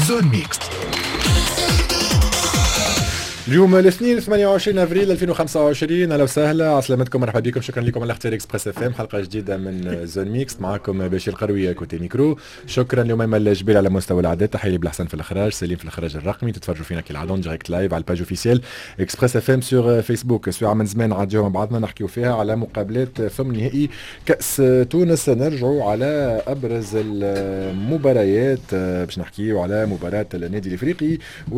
زون ميكس. اليوم الاثنين 28 افريل 2025. اهلا وسهلا، عسلامتكم، مرحبا بكم، شكرا لكم على اختيار اكسبريس اف ام، حلقه جديده من زون ميكس. معكم بشير القروي كوتي ميكرو. شكرا لأميمة الجبيل على مستوى الاعداد، تحيه بالحسن في الاخراج، سليم في الاخراج الرقمي. تتفرجوا فينا كالعاده دايركت لايف على الباج اوفيسيال اكسبريس اف ام سور فيسبوك. سواء من زمان عاديو مع بعضنا نحكيو فيها على مقابلات ثم نهائي كاس تونس. نرجعوا على ابرز المباريات باش نحكيو على مباراه النادي الافريقي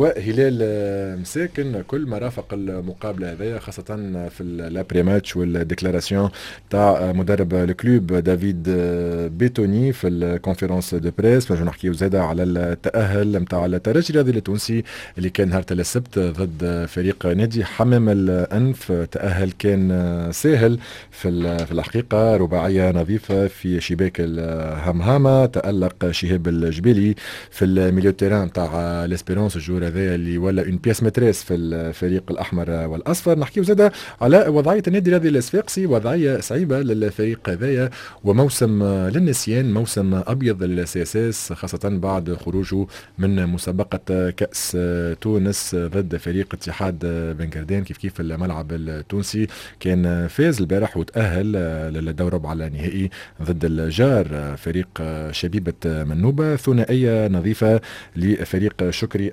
وهلال مساكن. كل ما رافق المقابله هذيا خاصه في الابري ماتش والديكلاراسيون تاع مدرب الكلوب دافيد بيتوني في الكونفرنس دو بريس. باش نحكيو زاده على التاهل نتاع الترجي الرياضي التونسي اللي كان نهار السبت ضد فريق نادي حمام الانف. تاهل كان ساهل في الحقيقه، رباعيه نظيفه في شباك الهمهامه. تالق شهاب الجبيلي في الميليو تيران تاع ليسبيرونس، الجور هذايا اللي ولا اون بياس ماتريس في الفريق الاحمر والاصفر. نحكيو زاده على وضعيه النادي الرياضي الصفاقسي، وضعيه صعيبه للفريق هذايا وموسم للنسيان، موسم ابيض للسي اس اس، خاصه بعد خروجه من مسابقه كاس تونس ضد فريق اتحاد بنكردان. كيف الملعب التونسي كان فاز البارح وتاهل للدور ربع النهائي ضد الجار فريق شبيبه منوبه، ثنائيه نظيفه لفريق شكري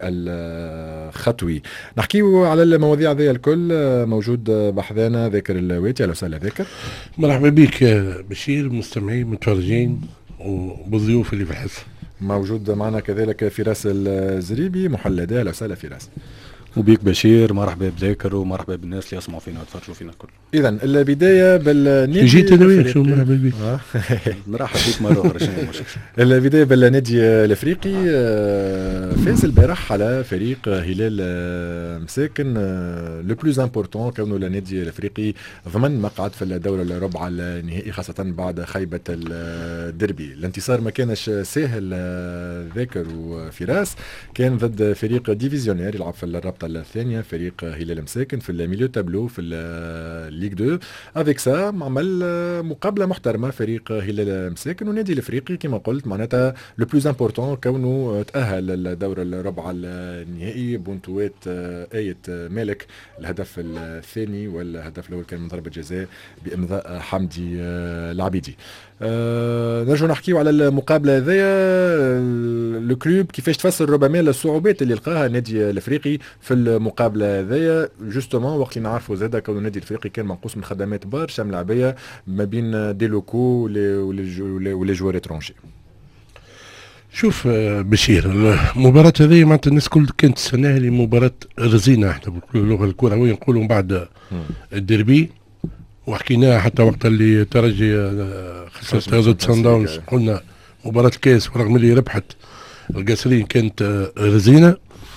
الخطوي. نحكيو على المواضيع ذي الكل. موجود بحذانا ذاكر الويتي. اهلا وسهلا ذاكر. مرحبا بك بشير، مستمعين متفرجين وبالضيوف اللي في الحصه. موجود معنا كذلك فراس الزريبي محلى. اهلا وسهلا فراس. وبيك بشير، مرحبا بذاكر ومرحبا بالناس اللي يسمعوا فينا ويتفرجوا فينا الكل. اذا البدايه بالنادي جيت انا شو مرحبا بك. نرحب بك مره اخرى. شنو المشكل؟ البدايه بالنادي الافريقي. فاز البارح على فريق هلال مساكن. لو بلوز امبورطون كونه النادي الافريقي ضمن مقعد في الدور الربع النهائي، خاصه بعد خيبه الدربي. الانتصار ما كانش سهل ذاكر وفراس، كان ضد فريق ديفيزيونير يلعب في الرابطه الثانيه، فريق هلال مساكن في الميليو تابلو في الليغ 2. افيك سا عمل مقابله محترمه فريق هلال مساكن ونادي الافريقي كما قلت معناتها لو بلوز امبورطون كونه تاهل للدور الربع النهائي بونتوات ايه مالك الهدف الثاني، والهدف الاول كان من ضربه جزاء بامضاء حمدي العبيدي. نرجع نحكيو على المقابله هذيا. لو كلوب كيفاش تفسر ربما الصعوبات اللي لقاها النادي الافريقي في المقابله هذيا جوستومون وقت اللي نعرفوا زاده كون النادي الافريقي كان منقوص من خدمات برشا ملاعبيه ما بين دي لوكو ولي جوار اترونجي. شوف بشير، المباراة هذه معناتها الناس كل كانت تستناها لي مباراة رزينة، احنا باللغة الكروية نقولوا بعد الديربي، وحكيناها حتى وقت اللي ترجي خسرت ضد سان داونز، قلنا مباراة الكاس ورغم اللي ربحت القاسرين كانت رزينة.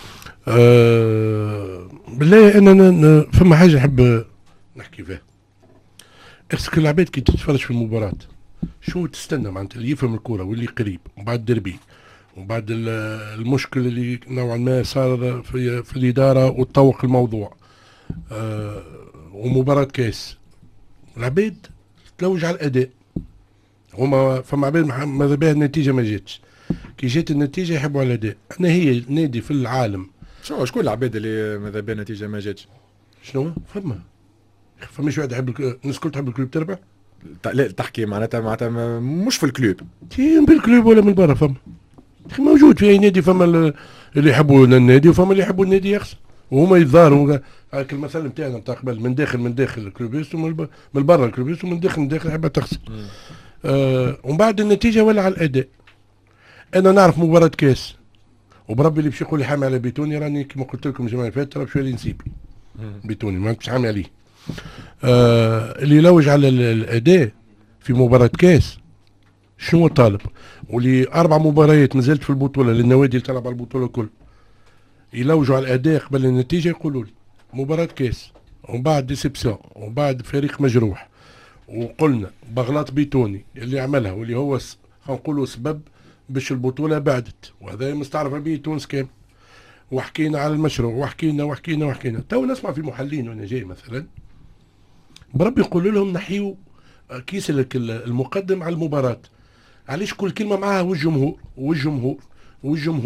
بالله انا فما حاجة نحب نحكي فيها. اخسك العباد كي تتفرج في المباراة شو تستنى معناتها اللي يفهم الكرة واللي قريب، وبعد الدربي وبعد المشكل اللي نوعا ما صار في الإدارة وتطوق الموضوع، ومباراة كاس، العباد تلوج على الأداء. هما فما عباد ماذا بها النتيجة ما جاتش، كي جات النتيجة يحبوا على الأداء. أنا هي نادي في العالم شكون العباد اللي ماذا بها النتيجة ما جاتش؟ شنو فماش واحد يحب الناس الكل تحب الكلوب تربح؟ لا تحكي معناتها مش في الكلوب، بالكلوب ولا من برا. فما موجود في اي نادي، فما اللي يحبوا النادي وفما اللي يحبوا النادي يخسر، وهما يتظاهروا. هاك المثل نتاعنا نتاع قبل، من داخل الكلوبيست ومن برا الكلوبيست، ومن داخل يحبها تخسر. ومن بعد النتيجه ولا على الاداء. انا نعرف مباراه كاس وبربي اللي باش يقول لي حامي على بيتوني، راني كما قلت لكم الجمعه اللي فاتت شويه نسيبي بيتوني ما كنتش حامي عليه. اللي يلوج على الاداء في مباراه كاس شنو طالب، واللي 4 مباريات نزلت في البطوله للنوادي اللي تلعب على البطوله الكل يلوجوا على الاداء قبل النتيجه، يقولوا لي مباراه كاس ومن بعد ديسيبسيون ومن بعد فريق مجروح، وقلنا بغلاط بيتوني اللي عملها واللي هو خلينا نقولوا سبب باش البطوله بعدت، وهذا مستعرف به تونس كامل. وحكينا على المشروع وحكينا تو نسمع في محلين وانا جاي مثلا بربي يقولوا لهم نحيوا كيس لك المقدم على المباراة. علاش كل كلمة معاها والجمهور والجمهور والجمهور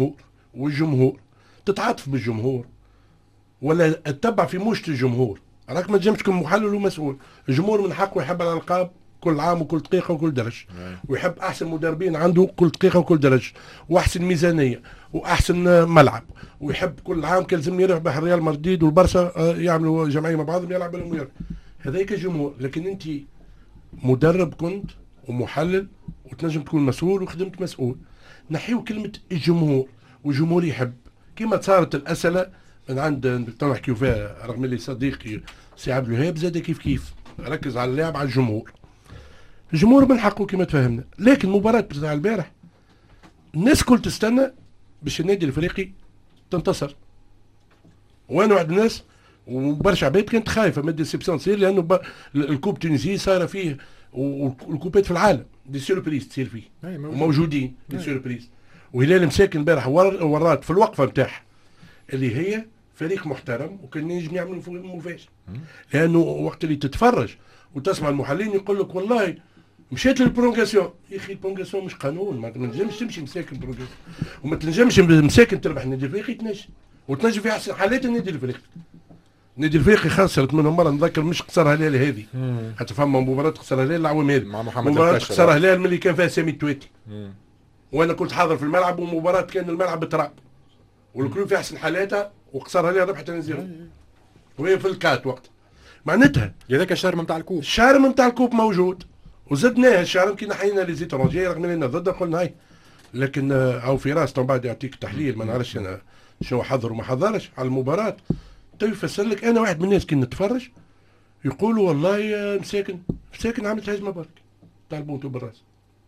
والجمهور، تتعاطف بالجمهور ولا تتبع في موجة الجمهور. راك ما تجمش تكون محلل ومسؤول. الجمهور من حقه يحب الألقاب كل عام وكل دقيقة وكل درج، ويحب أحسن مدربين عنده كل دقيقة وكل درج، وأحسن ميزانية وأحسن ملعب، ويحب كل عام كان لازم يربح الريال مدريد والبرشا يعملوا جمعية مع بعضهم يلعب لهم. هذاك الجمهور. لكن أنت مدرب كنت ومحلل وتنجم تكون مسؤول وخدمت مسؤول. نحيو كلمة الجمهور، والجمهور يحب كما صارت الأسئلة من عند نحكيو فيها، رغم اللي صديقي سي عبد الوهاب زاد كيف ركز على اللعب على الجمهور. الجمهور من حقه كما تفهمنا. لكن المباراة بتاع البارح الناس كل تستنى باش النادي الافريقي تنتصر، وانا واحد الناس وبرشا عباد كانت خايفه من الديسيبسيون تصير، لانه الكوب تونسي صايره فيه والكوبات في العالم دي سيربريز تصير فيه وموجودين دي سيربريز. وهلال مساكن البارح ورات في الوقفه نتاعها اللي هي فريق محترم وكان ينجم يعمل مفاجاه، لانه وقت اللي تتفرج وتسمع المحللين يقول لك والله مشيت للبرونغاسيون. يا اخي البرونغاسيون مش قانون، ما تنجمش تمشي مساكن برونغاسيون، وما تنجمش مساكن تربح. النادي الافريقي تنجم وتنجم في احسن حالات النادي الافريقي. النادي الافريقي خسرت منهم مره نذكر، مش خسرها هلال هذه، حتى فما مباراه خسرها هلال العوام هذه، مباراه خسرها هلال ملي كان فيها سامي التواتي، وانا كنت حاضر في الملعب، ومباراه كان الملعب بتراب والكل في احسن حالاتها، وخسرها هلال ربحت 2-0 وهي في الكات وقت. معناتها هذاك الشارم نتاع الكوب، الشارم نتاع الكوب موجود، وزدناه الشارم كي نحينا لي زيترونجي رغم اننا ضد قلنا هاي. لكن او فراس بعد يعطيك تحليل، ما نعرفش انا شنو حضر وما حضرش على المباراه. تو يفسر لك انا واحد من الناس كي نتفرج يقولوا والله مساكن عملت هجمه برك تاع البونتو بالراس.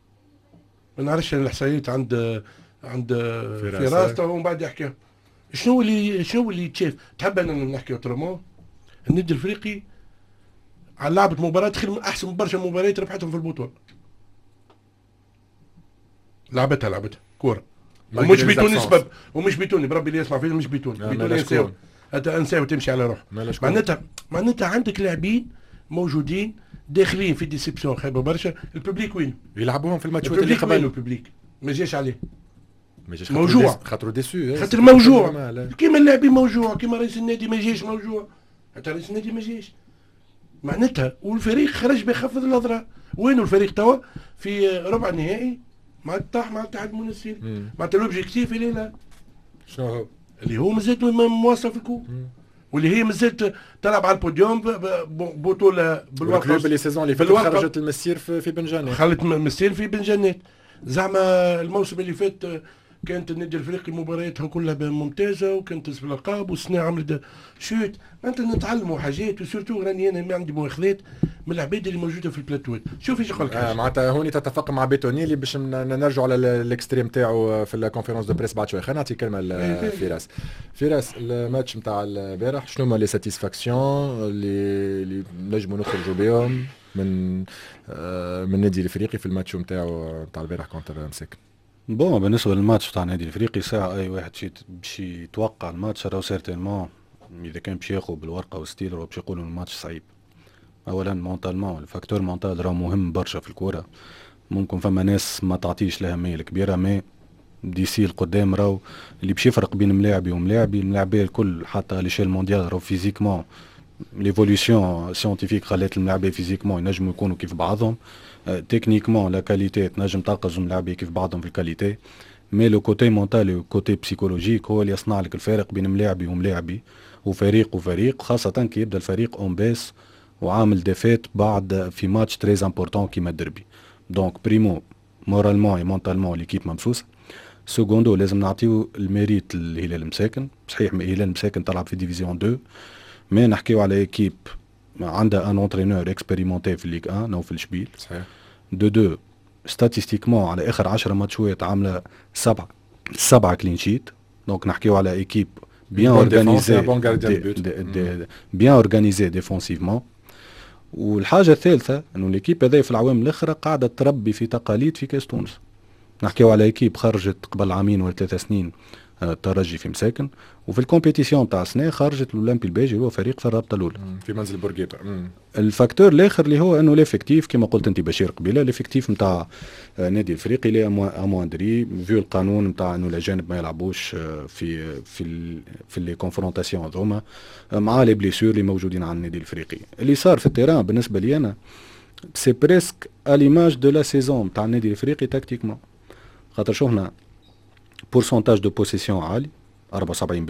ما نعرفش الاحصائيات عند فراس ومن بعد يحكي شنو اللي يتشاف. تحب انا نحكي اوترومون، النادي الافريقي على لعبة مباراة خير من احسن برشا مباريات ربحتهم في البطولة. لعبتها كورة ومش بتوني سبب، ومش بتوني بربي اللي يسمع فيه مش بتوني انساو حتى انساو تمشي على روح. معناتها عندك لاعبين موجودين داخلين في ديسيبسيون خايبه برشا. الببليك وين يلعبوهم في الماتشات اللي قبل الببليك ما جاش عليه، موجوع خاطر ديسو، خاطر موجوع كيما اللاعبين موجوع، كيما رئيس النادي ما جاش موجوع، حتى رئيس النادي ما جاش. معناتها والفريق خرج بيخفض الاضرار. وينو الفريق توا في ربع النهائي مع الاتحاد المنافسين، معناتها لوبجيكتيف اللي لا شنو هو اللي هو مازالت مواصله في الكوب، واللي هي مازالت تلعب على البوديوم بطوله بالوقت. الكلوب اللي سيزون اللي فاتت خرجت المسير في بنجانات، خلت المسير في بنجانات. زعما الموسم اللي فات كانت النادي الافريقي مبارياتها كلها ممتازه وكانت تسبق الالقاب، والسنه عملت شوت. معناتها نتعلموا حاجات، وسورتو راني انا ما عندي مؤاخذات من العباد اللي موجوده في البلاتوات. شوف ايش يقول لك. معناتها هوني تتفق مع بيتوني اللي باش نرجعوا على الاكستريم تاعو في الكونفيرونس دو بريس بعد شويه. خلينا نعطي كلمه لفراس. الماتش نتاع البارح شنو هما لي ساتيسفاكسيون اللي نجموا نخرجوا بهم من النادي الافريقي في الماتش نتاعو نتاع البارح كونتر مساكن؟ بون بالنسبه للماتش تاع النادي الافريقي ساعه اي واحد باش يتوقع الماتش راهو سيرتينمون اذا كان باش ياخذ بالورقه والستيل راهو باش يقولوا الماتش صعيب. اولا مونتالمون الفاكتور مونتال راهو مهم برشا في الكوره. ممكن فما ناس ما تعطيش الاهميه الكبيره، ما ديسي القدام راهو اللي باش يفرق بين ملاعبي وملاعبي الملاعبيه الكل حتى على ليشيل مونديال راهو فيزيكمون ليفوليسيون سيونتيفيك خلات الملاعبيه فيزيكمون ينجموا يكونوا كيف بعضهم. تكنيكمون لا كاليتي تنجم تلقى الملاعبيه كيف بعضهم في الكاليتي، مي لو كوتي مونتال و كوتي بسيكولوجيك هو اللي يصنع لك الفارق بين ملاعبي وملاعبي وفريق خاصه كي يبدا الفريق اون بيس وعامل ديفيت بعد في ماتش تريز امبورطون كيما الدربي. دونك بريمو مورالمون اي مونتالمون ليكيب ممسوسه. سكوندو لازم نعطيو الميريت للهلال مساكن. صحيح الهلال مساكن تلعب في ديفيزيون 2، مي نحكيو على ايكيب عندها ان اونترينور اكسبيريمونتي في الليغ 1 او في الشبيل. صحيح. دو ستاتيستيكمون على اخر 10 ماتشات عامله 7 كلين شيت. دونك نحكيو على ايكيب بيان اورغانيزي، بيان اورغانيزي ديفونسيفمون. والحاجه الثالثه انه ليكيب هذه في العوام الاخرى قاعده تربي في تقاليد في كاس تونس. نحكيو على ايكيب خرجت قبل عامين ولا 3 سنين الترجي في مساكن، وفي الكومبيتيسيون تاع السنه خرجت الاولمبي الباجي اللي هو فريق في الرابطه الاولى في منزل بورقيبه. الفاكتور الاخر اللي هو انه ليفيكتيف كما قلت انت بشير قبيله، ليفيكتيف نتاع نادي الافريقي لي امواندري فيو القانون نتاع انه الاجانب ما يلعبوش في لي كونفرونتاسيون هذوما مع لي بليسور اللي موجودين على النادي الافريقي. اللي صار في التيران بالنسبه لي انا سي بريسك ا ليماج دو لا سيزون تاع النادي الافريقي تكتيكمون، خاطر شوفنا بورسونتاج دو بوسيسيون عالي 74%.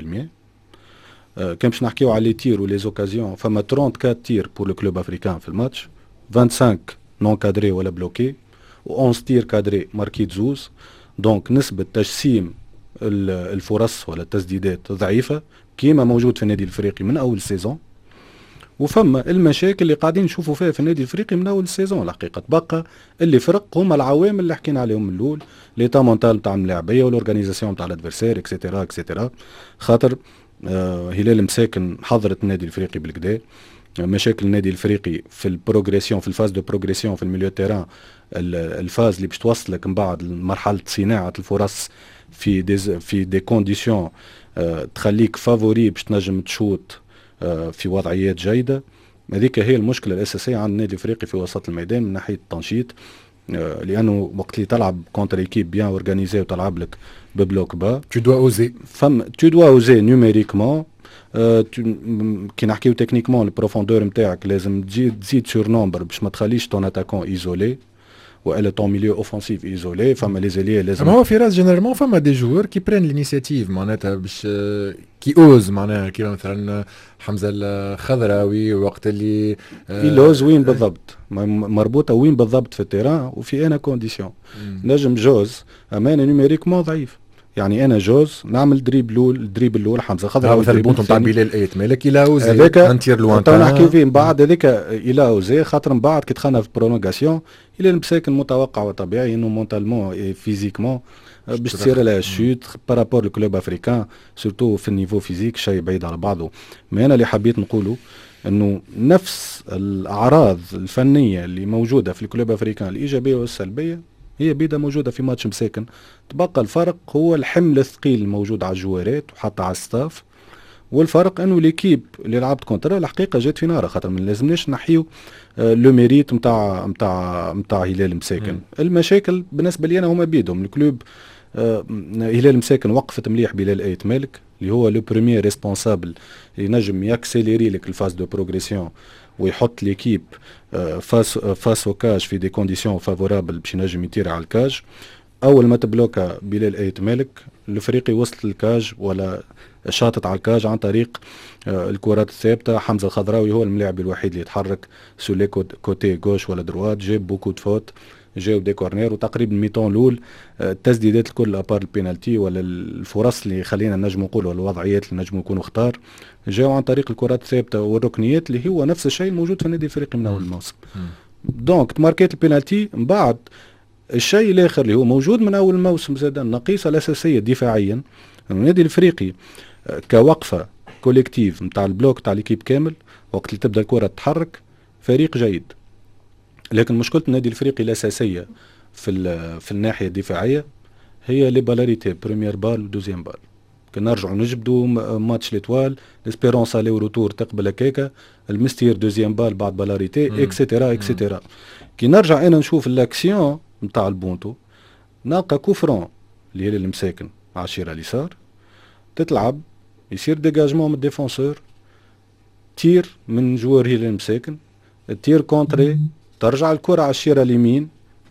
كان باش نحكيو على لي تير ولي زوكازيون فما 34 تير بور لو كلوب افريكان في الماتش، 25 نون كادري ولا بلوكي، و 11 تير كادري ماركيت زوز. دونك نسبة تجسيم الفرص ولا التسديدات ضعيفة كيما موجود في النادي الافريقي من اول سيزون. وفما المشاكل اللي قاعدين نشوفوا فيها في النادي الافريقي من اول السيزون. الحقيقه تبقى اللي فرق هما العوامل اللي حكينا عليهم من الاول، ليتا مونتال تاع اللاعبيه والاورغانيزاسيون تاع الادفيرسير اكسيتيرا اكسيتيرا. خاطر هلال مساكن حضرت النادي الافريقي بالكدا. مشاكل النادي الافريقي في البروغريسيون، في الفاز دو بروغريسيون في الميليو تيران، الفاز اللي باش توصلك من بعد مرحله صناعه الفرص في دي كونديسيون تخليك فافوري باش تنجم تشوت في وضعيات جيدة. هذيك هي المشكلة الأساسية عند النادي الافريقي في وسط الميدان من ناحية التنشيط، لأنه وقت اللي تلعب كونتر ايكيب بيان اورغانيزي وتلعب لك ببلوك با tu dois oser. tu dois oser numériquement. كي نحكيو تكنيكمون البروفوندور نتاعك لازم تزيد سور نومبر باش ما تخليش طون اتاكون ايزولي والا طون ميليو اوفنسيف ايزولي. فما لي زيليه لازم ما هو في راس جينيرالمون فما دي جوور كي برين لينيسياتيف معناتها باش كي اوز معناها كيما مثلا حمزه الخضراوي وقت اللي يلوز وين بالضبط مربوطه وين بالضبط في التيران وفي انا كونديسيون. نجم جوز امانه نيميريكمون ضعيف، يعني انا جوز نعمل دريب الاول حمزه خضراوي مثلا البونتون تاع بلال ايت مالك الى اوزي هذاك انتير لوان تو نحكي فيه من بعد هذاك الى اوزي. خاطر من بعد كي دخلنا في برولونغاسيون الى المساكن متوقع وطبيعي انه مونتالمون فيزيكمون باش تصير لها شوت بارابور الكلوب افريكان سورتو في النيفو فيزيك شيء بعيد على بعضه. ما انا اللي حبيت نقوله انه نفس الاعراض الفنيه اللي موجوده في الكلوب افريكان الايجابيه والسلبيه هي بيدا موجوده في ماتش مساكن. تبقى الفرق هو الحمل الثقيل الموجود على الجوارات وحتى على الستاف، والفرق انه ليكيب اللي لعبت كونترا الحقيقه جات في نارها. خاطر ما لازمناش نحيو لو ميريت نتاع هلال مساكن. المشاكل بالنسبه لي انا هما بيدهم الكلوب. هلال مساكن وقفت مليح بلال ايت مالك اللي هو لو بروميير ريسبونسابل اللي نجم ياكسيليري لك الفاز دو بروغريسيون ويحط ليكيب فاس او كاج في دي كونديسيون فافورابل باش ينجم يطير على الكاج. اول ما تبلوكا بلال ايت مالك الفريق وصلت للكاج ولا شاطت على الكاج عن طريق الكرات الثابته. حمزه الخضراوي هو الملاعب الوحيد اللي يتحرك سولي كوتي غوش ولا دروات، جاب بوكو فوت، جاو دي كورنير. وتقريبا الميطون الاول التسديدات الكل ابار البينالتي ولا الفرص اللي خلينا نجم نقولوا الوضعيات اللي نجم يكونوا اختار جاو عن طريق الكرات الثابته والركنيات اللي هو نفس الشيء الموجود في النادي الافريقي من اول الموسم. دونك تماركيت البينالتي من بعد. الشيء الاخر اللي هو موجود من اول الموسم زاد النقيصه الاساسيه دفاعيا. النادي الافريقي كوقفه كوليكتيف نتاع البلوك تاع ليكيب كامل وقت اللي تبدا الكره تتحرك فريق جيد. لكن مشكله النادي الافريقي الاساسيه في الناحيه الدفاعيه هي لي بالاريتي بريمير بال ودوزيام بال. كنا نرجعوا نجبدوا ماتش ليتوال ليسبيرونس الي وروتور تقبل هكاكا المستير دوزيام بال بعد بالاريتي اكسيتيرا اكسيتيرا. كي نرجع انا نشوف الاكسيون نتاع البونتو نلقى كوفرون اللي هي المساكن على الشيره اليسار تتلعب يصير ديجاجمون من الديفونسور تير من جوار هي المساكن التير كونتري ترجع الكرة على الشيره اليمين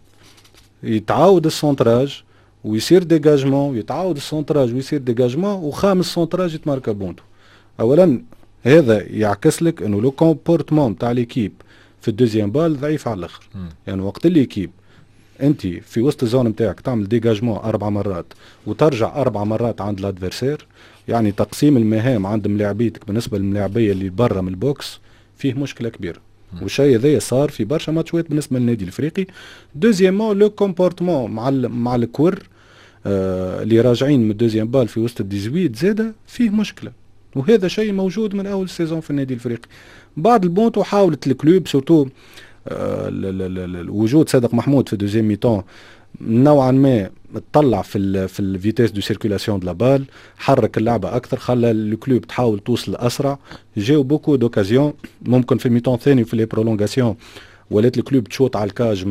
يتعاود السونتراج ويصير ديجاجمون يتعاود السونتراج ويصير ديجاجمون وخامس سونتراج يتماركا بونتو. اولا هذا يعكس لك انه لو كومبورتمون تاع ليكيب في الدوزيام بال ضعيف على الاخر. يعني وقت اللي ليكيب انت في وسط الزون نتاعك تعمل ديجاجمون 4 مرات وترجع 4 مرات عند الادفيرسير، يعني تقسيم المهام عند ملاعبيتك بالنسبه للملاعبيه اللي برا من البوكس فيه مشكله كبيره. والشيء هذا صار في برشا ماتشات بالنسبه للنادي الافريقي. دوزيامون لو كومبورتمون مع الكور اللي راجعين من الدوزيام بال في وسط الديزويت زاده فيه مشكله، وهذا شيء موجود من اول سيزون في النادي الافريقي. بعد البونتو حاولت الكلوب سورتو وجود صادق محمود في دوزيام ميتون نوعا ما تطلع في الفيتيس دو سيركولاسيون دو لا بال، حرك اللعبه اكثر، خلى الكلوب تحاول توصل اسرع. جاو بوكو دوكازيون ممكن في الميتون الثاني وفي لي برولونغاسيون ولات الكلوب تشوط على الكاج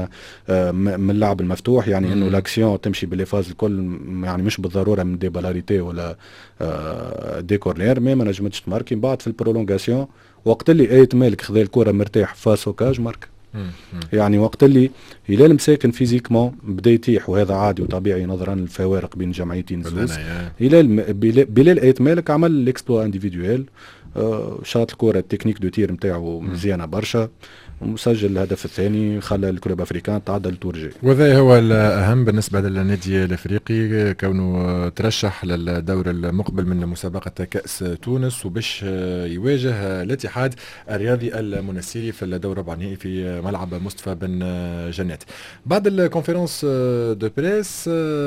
من اللعب المفتوح، يعني انه لاكسيون تمشي بالفاز الكل، يعني مش بالضروره من دي بالاريتي ولا دي كورنير، ما نجمتش تماركي. بعد في البرولونغاسيون وقت اللي ايت مالك خذا الكره مرتاح فاسو كاج مارك. يعني وقت اللي هلال مساكن فيزيكمون بدا يتيح، وهذا عادي وطبيعي نظرا للفوارق بين جمعيتين زوز. هلال بلال ايت مالك عمل الاكسبلو انديفيدويل، شاط الكره التكنيك دو تير نتاعو مزيانه برشا، ومسجل الهدف الثاني خلى الكلوب افريكان تعدى لتور جي. وهذا هو الاهم بالنسبه للنادي الافريقي، كونه ترشح للدور المقبل من مسابقه كاس تونس، وباش يواجه الاتحاد الرياضي المنسيري في الدور الربع النهائي في ملعب مصطفى بن جنات. بعد الكونفرنس دو بريس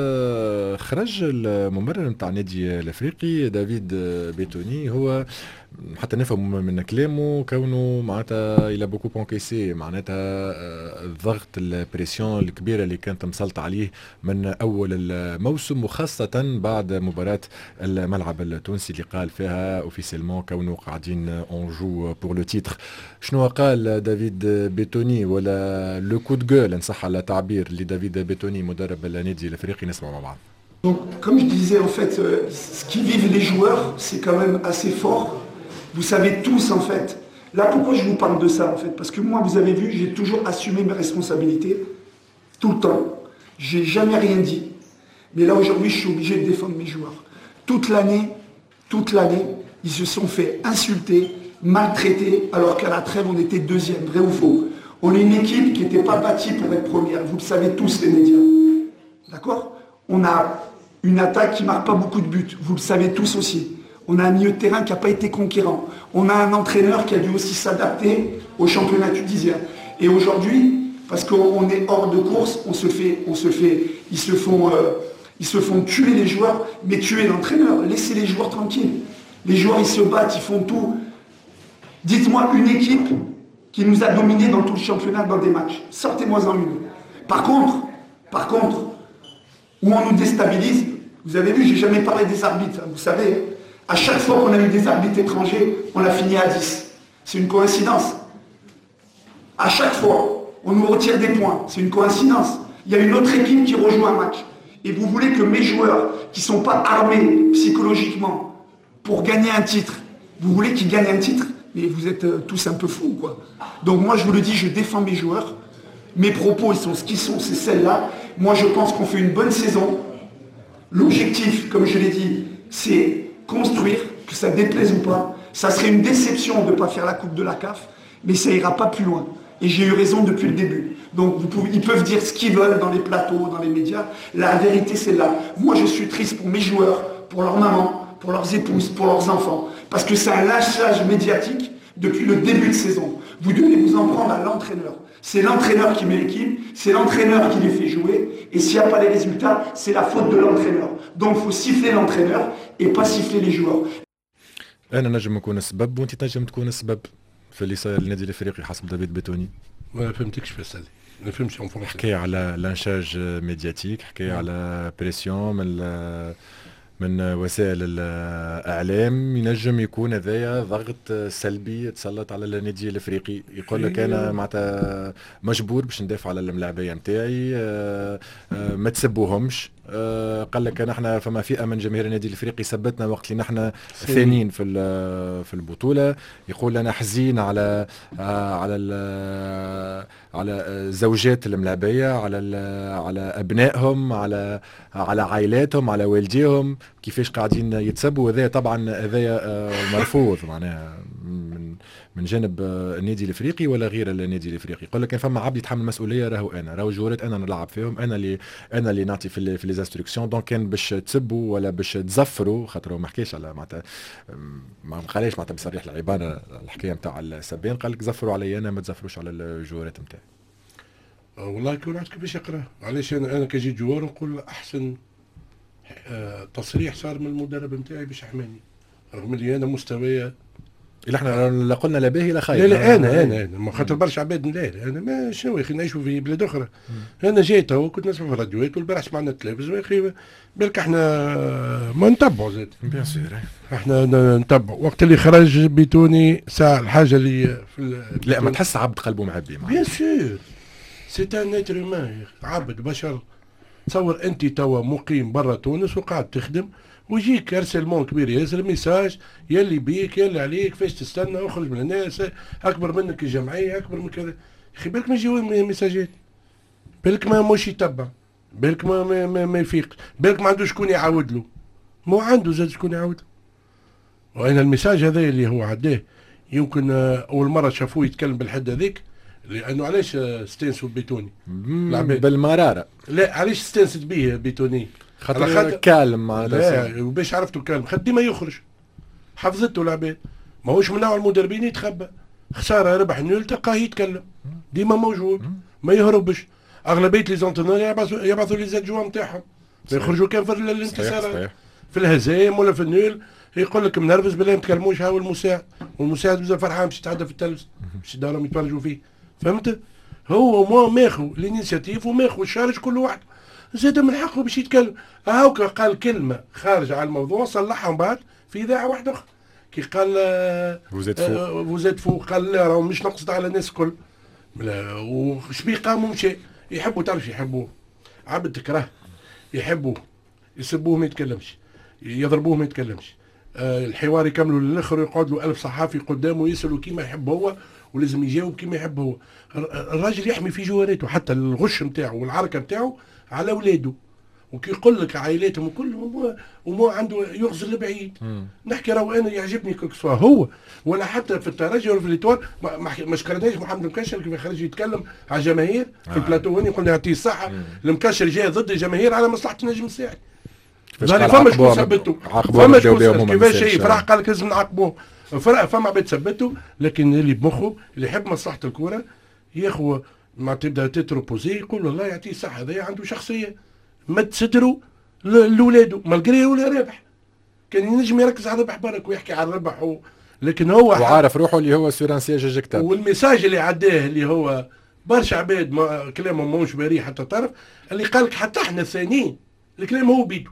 خرج الممرر نتاع النادي الافريقي دافيد بيتوني، هو حتى نفهم من كلامه كونه معناتها الى بوكو بونكيسي، معناتها الضغط البريسيون الكبيره اللي كانت مسلطه عليه من اول الموسم، وخاصه بعد مباراه الملعب التونسي اللي قال فيها اوفيسيلمون كونه قاعدين اون جو بور لو تيتر. شنو قال دافيد بيتوني، ولا لو كو دو غول ان صح على تعبير لدافيد بيتوني مدرب النادي الافريقي؟ نسمع مع بعض. Donc, comme je disais, en fait, ce qui vivent les joueurs, c'est quand même assez fort. Vous savez tous, en fait. Là, pourquoi je vous parle de ça, en fait? Parce que moi, vous avez vu, j'ai toujours assumé mes responsabilités, tout le temps. J'ai jamais rien dit. Mais là, aujourd'hui, je suis obligé de défendre mes joueurs. Toute l'année, ils se sont fait insulter, maltraiter, alors qu'à la trêve, on était deuxième, vrai ou faux? On est une équipe qui n'était pas bâtie pour être première. Vous le savez tous, les médias. D'accord? On a une attaque qui ne marque pas beaucoup de buts. Vous le savez tous aussi. On a un milieu de terrain qui n'a pas été conquérant. On a un entraîneur qui a dû aussi s'adapter au championnat tunisien. Et aujourd'hui, parce qu'on est hors de course, ils se font tuer les joueurs, mais tuer l'entraîneur. Laissez les joueurs tranquilles. Les joueurs, ils se battent, ils font tout. Dites-moi une équipe qui nous a dominés dans tout le championnat dans des matchs. Sortez-moi-en une. Par contre, où on nous déstabilise, vous avez vu, j'ai jamais parlé des arbitres, vous savez. À chaque fois qu'on a eu des arbitres étrangers, on a fini à 10. C'est une coïncidence. À chaque fois, on nous retire des points. C'est une coïncidence. Il y a une autre équipe qui rejoue un match. Et vous voulez que mes joueurs, qui ne sont pas armés psychologiquement pour gagner un titre, vous voulez qu'ils gagnent un titre? Mais vous êtes tous un peu fous, quoi. Donc moi, je vous le dis, je défends mes joueurs. Mes propos, ils sont ce qu'ils sont, c'est celle-là. Moi, je pense qu'on fait une bonne saison. L'objectif, comme je l'ai dit, c'est construire, que ça déplaise ou pas. Ça serait une déception de ne pas faire la coupe de la CAF, mais ça ira pas plus loin. Et j'ai eu raison depuis le début. Donc ils peuvent dire ce qu'ils veulent dans les plateaux, dans les médias. La vérité, c'est là. Moi, je suis triste pour mes joueurs, pour leurs mamans, pour leurs épouses, pour leurs enfants. Parce que c'est un lâchage médiatique depuis le début de saison. Vous devez vous en prendre à l'entraîneur. C'est l'entraîneur qui met l'équipe, c'est l'entraîneur qui les fait jouer, et s'il n'y a pas les résultats, c'est la faute de l'entraîneur. Donc il faut siffler l'entraîneur et pas siffler les joueurs. أنا نجم نكون السبب وأنت تنجم تكون السبب في اللي صاير للنادي الأفريقي حسب دافيد بيتوني. ما فهمتكش في السالي، ما فهمتش اون فرونسي. حكاية على لانشاج ميدياتيك، حكاية على بريسيون من وسائل الإعلام، ينجم يكون هذايا ضغط سلبي يتسلط على النادي الافريقي. يقول لك انا معناتها مجبور باش ندافع على الملاعبيه نتاعي، ما تسبوهمش. قال لك نحن فما فئه من جماهير النادي الافريقي سبتنا وقت اللي نحن ثانيين في البطوله. يقول انا حزين على زوجات الملاعبيه، على ابنائهم، على عائلاتهم، على والديهم، كيفاش قاعدين يتسبوا. وهذا طبعا هذايا مرفوض معناها من جانب النادي الافريقي ولا غير النادي الافريقي. يقول لك فما عبد يتحمل المسؤوليه، راهو جورات انا نلعب فيهم، انا اللي نعطي في لي انستركسيون. دونك كان باش تسبوا ولا باش تزفروا، خاطر ما حكيش على معناتها ما قاليش معناتها بصريح العباره الحكايه نتاع السبان، قال لك زفروا علي انا، ما تزفروش على الجوارات نتاعي. والله كل واحد كيفاش يقرا. علاش انا كجي جوار نقول احسن تصريح صار من المدرب نتاعي باش يحماني، رغم اللي انا مستوايا اللي احنا لا قلنا لا باهي لا خايب. لا انا ما خاطر برشا عباد لا انا ما شنو يا اخي نعيشوا في بلاد اخرى. انا جيت اهو كنت نسمع في الراديوات والبارح سمعنا التلفزيون يا اخي بالك احنا ما نتبعوا زاد. بيان سور احنا نتبعوا وقت اللي خرج بيتوني ساعه الحاجه اللي في لا ما تحس عبد قلبه معبي. بيان سور سي ان ايتر هيومان عبد بشر. تصور انت توا مقيم برا تونس وقاعد تخدم ويجيك ارسلمون كبير ياسر ميساج يلي بيك يلي عليك فاش تستنى اخرج من الناس اكبر منك الجمعيه اكبر من كذا. اخي بالك ما يجيو ميساجات بالك ما موش يتبع بالك ما يفيق بالك ما عندوش شكون يعاود له. مو عنده زاد شكون يعاود له. وانا الميساج هذا اللي هو عداه يمكن اول مره شافوه يتكلم بالحد هذيك لانه علاش استانسوا بيتوني بالمراره. لا علاش استانست به بيتوني خاطر كالم معناتها. لا وباش عرفتوا كالم خد ديما يخرج حفظته العباد ماهوش من نوع المدربين يتخبى. خساره ربح نول تلقاه يتكلم ديما موجود ما يهربش. اغلبيه لي زونترونور يبعثوا لي زادجوا نتاعهم يخرجوا كان في الانتصارات في الهزايم ولا في النول يقول لك منرفز بالله ما تكلموش هاو المساعد والمساعد بزاف فرحان باش يتعدى في التلفز باش يدارهم يتفرجوا فيه. فهمت؟ هو ماخو الانيشيتيف وماخو الشارج كل واحد زاد من حقه باش يتكلم. هاوكا قال كلمه خارج على الموضوع صلحها من بعد في اذاعه واحده اخرى كي قال فوزيت فوق قال لا راهو مش نقصد على الناس الكل وش بيه قاموا مشى يحبوا تعرف يحبوه عبد تكره يحبوه يسبوه ما يتكلمش يضربوه ما يتكلمش. الحوار يكملوا للاخر يقعد له 1000 صحافي قدامه يسالوا كيما يحب هو ولازم يجاوب كيما يحب هو. الراجل يحمي في جوارته حتى الغش نتاعو والعركه نتاعو على اولاده وكي يقول لك عائلاتهم كلهم وما عنده يغزل لبعيد. نحكي راهو انا يعجبني كوكسوا هو ولا حتى في الترجي ولا في الاتوار ما شكرناش محمد المكشر كيف خرج يتكلم على الجماهير في البلاتو هوني قلنا يعطيه الصحه. المكشر جاي ضد الجماهير على مصلحه النجم الساعي. فما شكون ثبته فما شكون كيفاش شيء فرح قال لك لازم نعاقبوه فرق فما عباد ثبته. لكن اللي بمخه اللي يحب مصلحه الكره ياخذ ما تبدا تتروبوزي يقول الله يعطيه الصحه هذا عنده شخصيه ما تستروا لاولادو مالغري ولا رابح كان ينجم يركز على الربح برك ويحكي على الربح لكن هو وعارف روحه اللي هو سور ان سياج كتاب. والميساج اللي عداه اللي هو برشا عباد كلامهم ماهوش بريء حتى طرف اللي قال لك حتى احنا الثانيين الكلام هو بيدو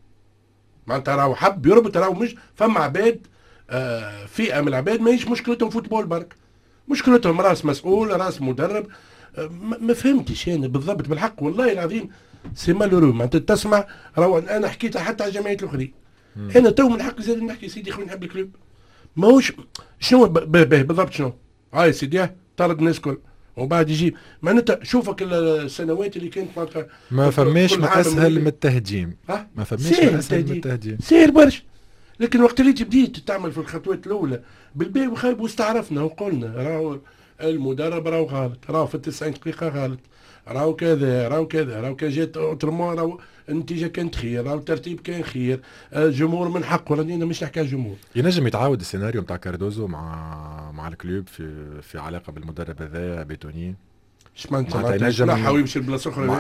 معناتها راهو حب يربط راهو مش فما عباد فئه من العباد ماهيش مشكلتهم فوتبول برك مشكلتهم راس مسؤول راس مدرب. ما فهمتش انا بالضبط بالحق والله العظيم سي مالورو معناتها تسمع راهو انا حكيتها حتى على الجمعيات الاخرين. انا تو من حقي زاد نحكي سيدي خويا نحب الكلوب ماهوش شنو بالضبط شنو هاي سيدي طرد الناس كل وبعد يجيب معناتها شوفك السنوات اللي كانت معناتها ما فماش ما اسهل من التهجيم. ما فماش ما اسهل من التهجيم سهل برشا. لكن وقت اللي بديت تعمل في الخطوات الاولى بالباهي وخايب واستعرفنا وقلنا راهو المدرب راهو غلط راهو في 90 دقيقه غلط راهو كذا راهو كذا راهو كان جات اوترمون راهو النتيجه كانت خير راهو الترتيب كان خير الجمهور من حقه راني مش نحكي على الجمهور. ينجم يتعاود السيناريو نتاع كاردوزو مع الكلوب في علاقه بالمدرب هذا بيتوني. اش معناتها ينجم يمشي لبلاصه اخرى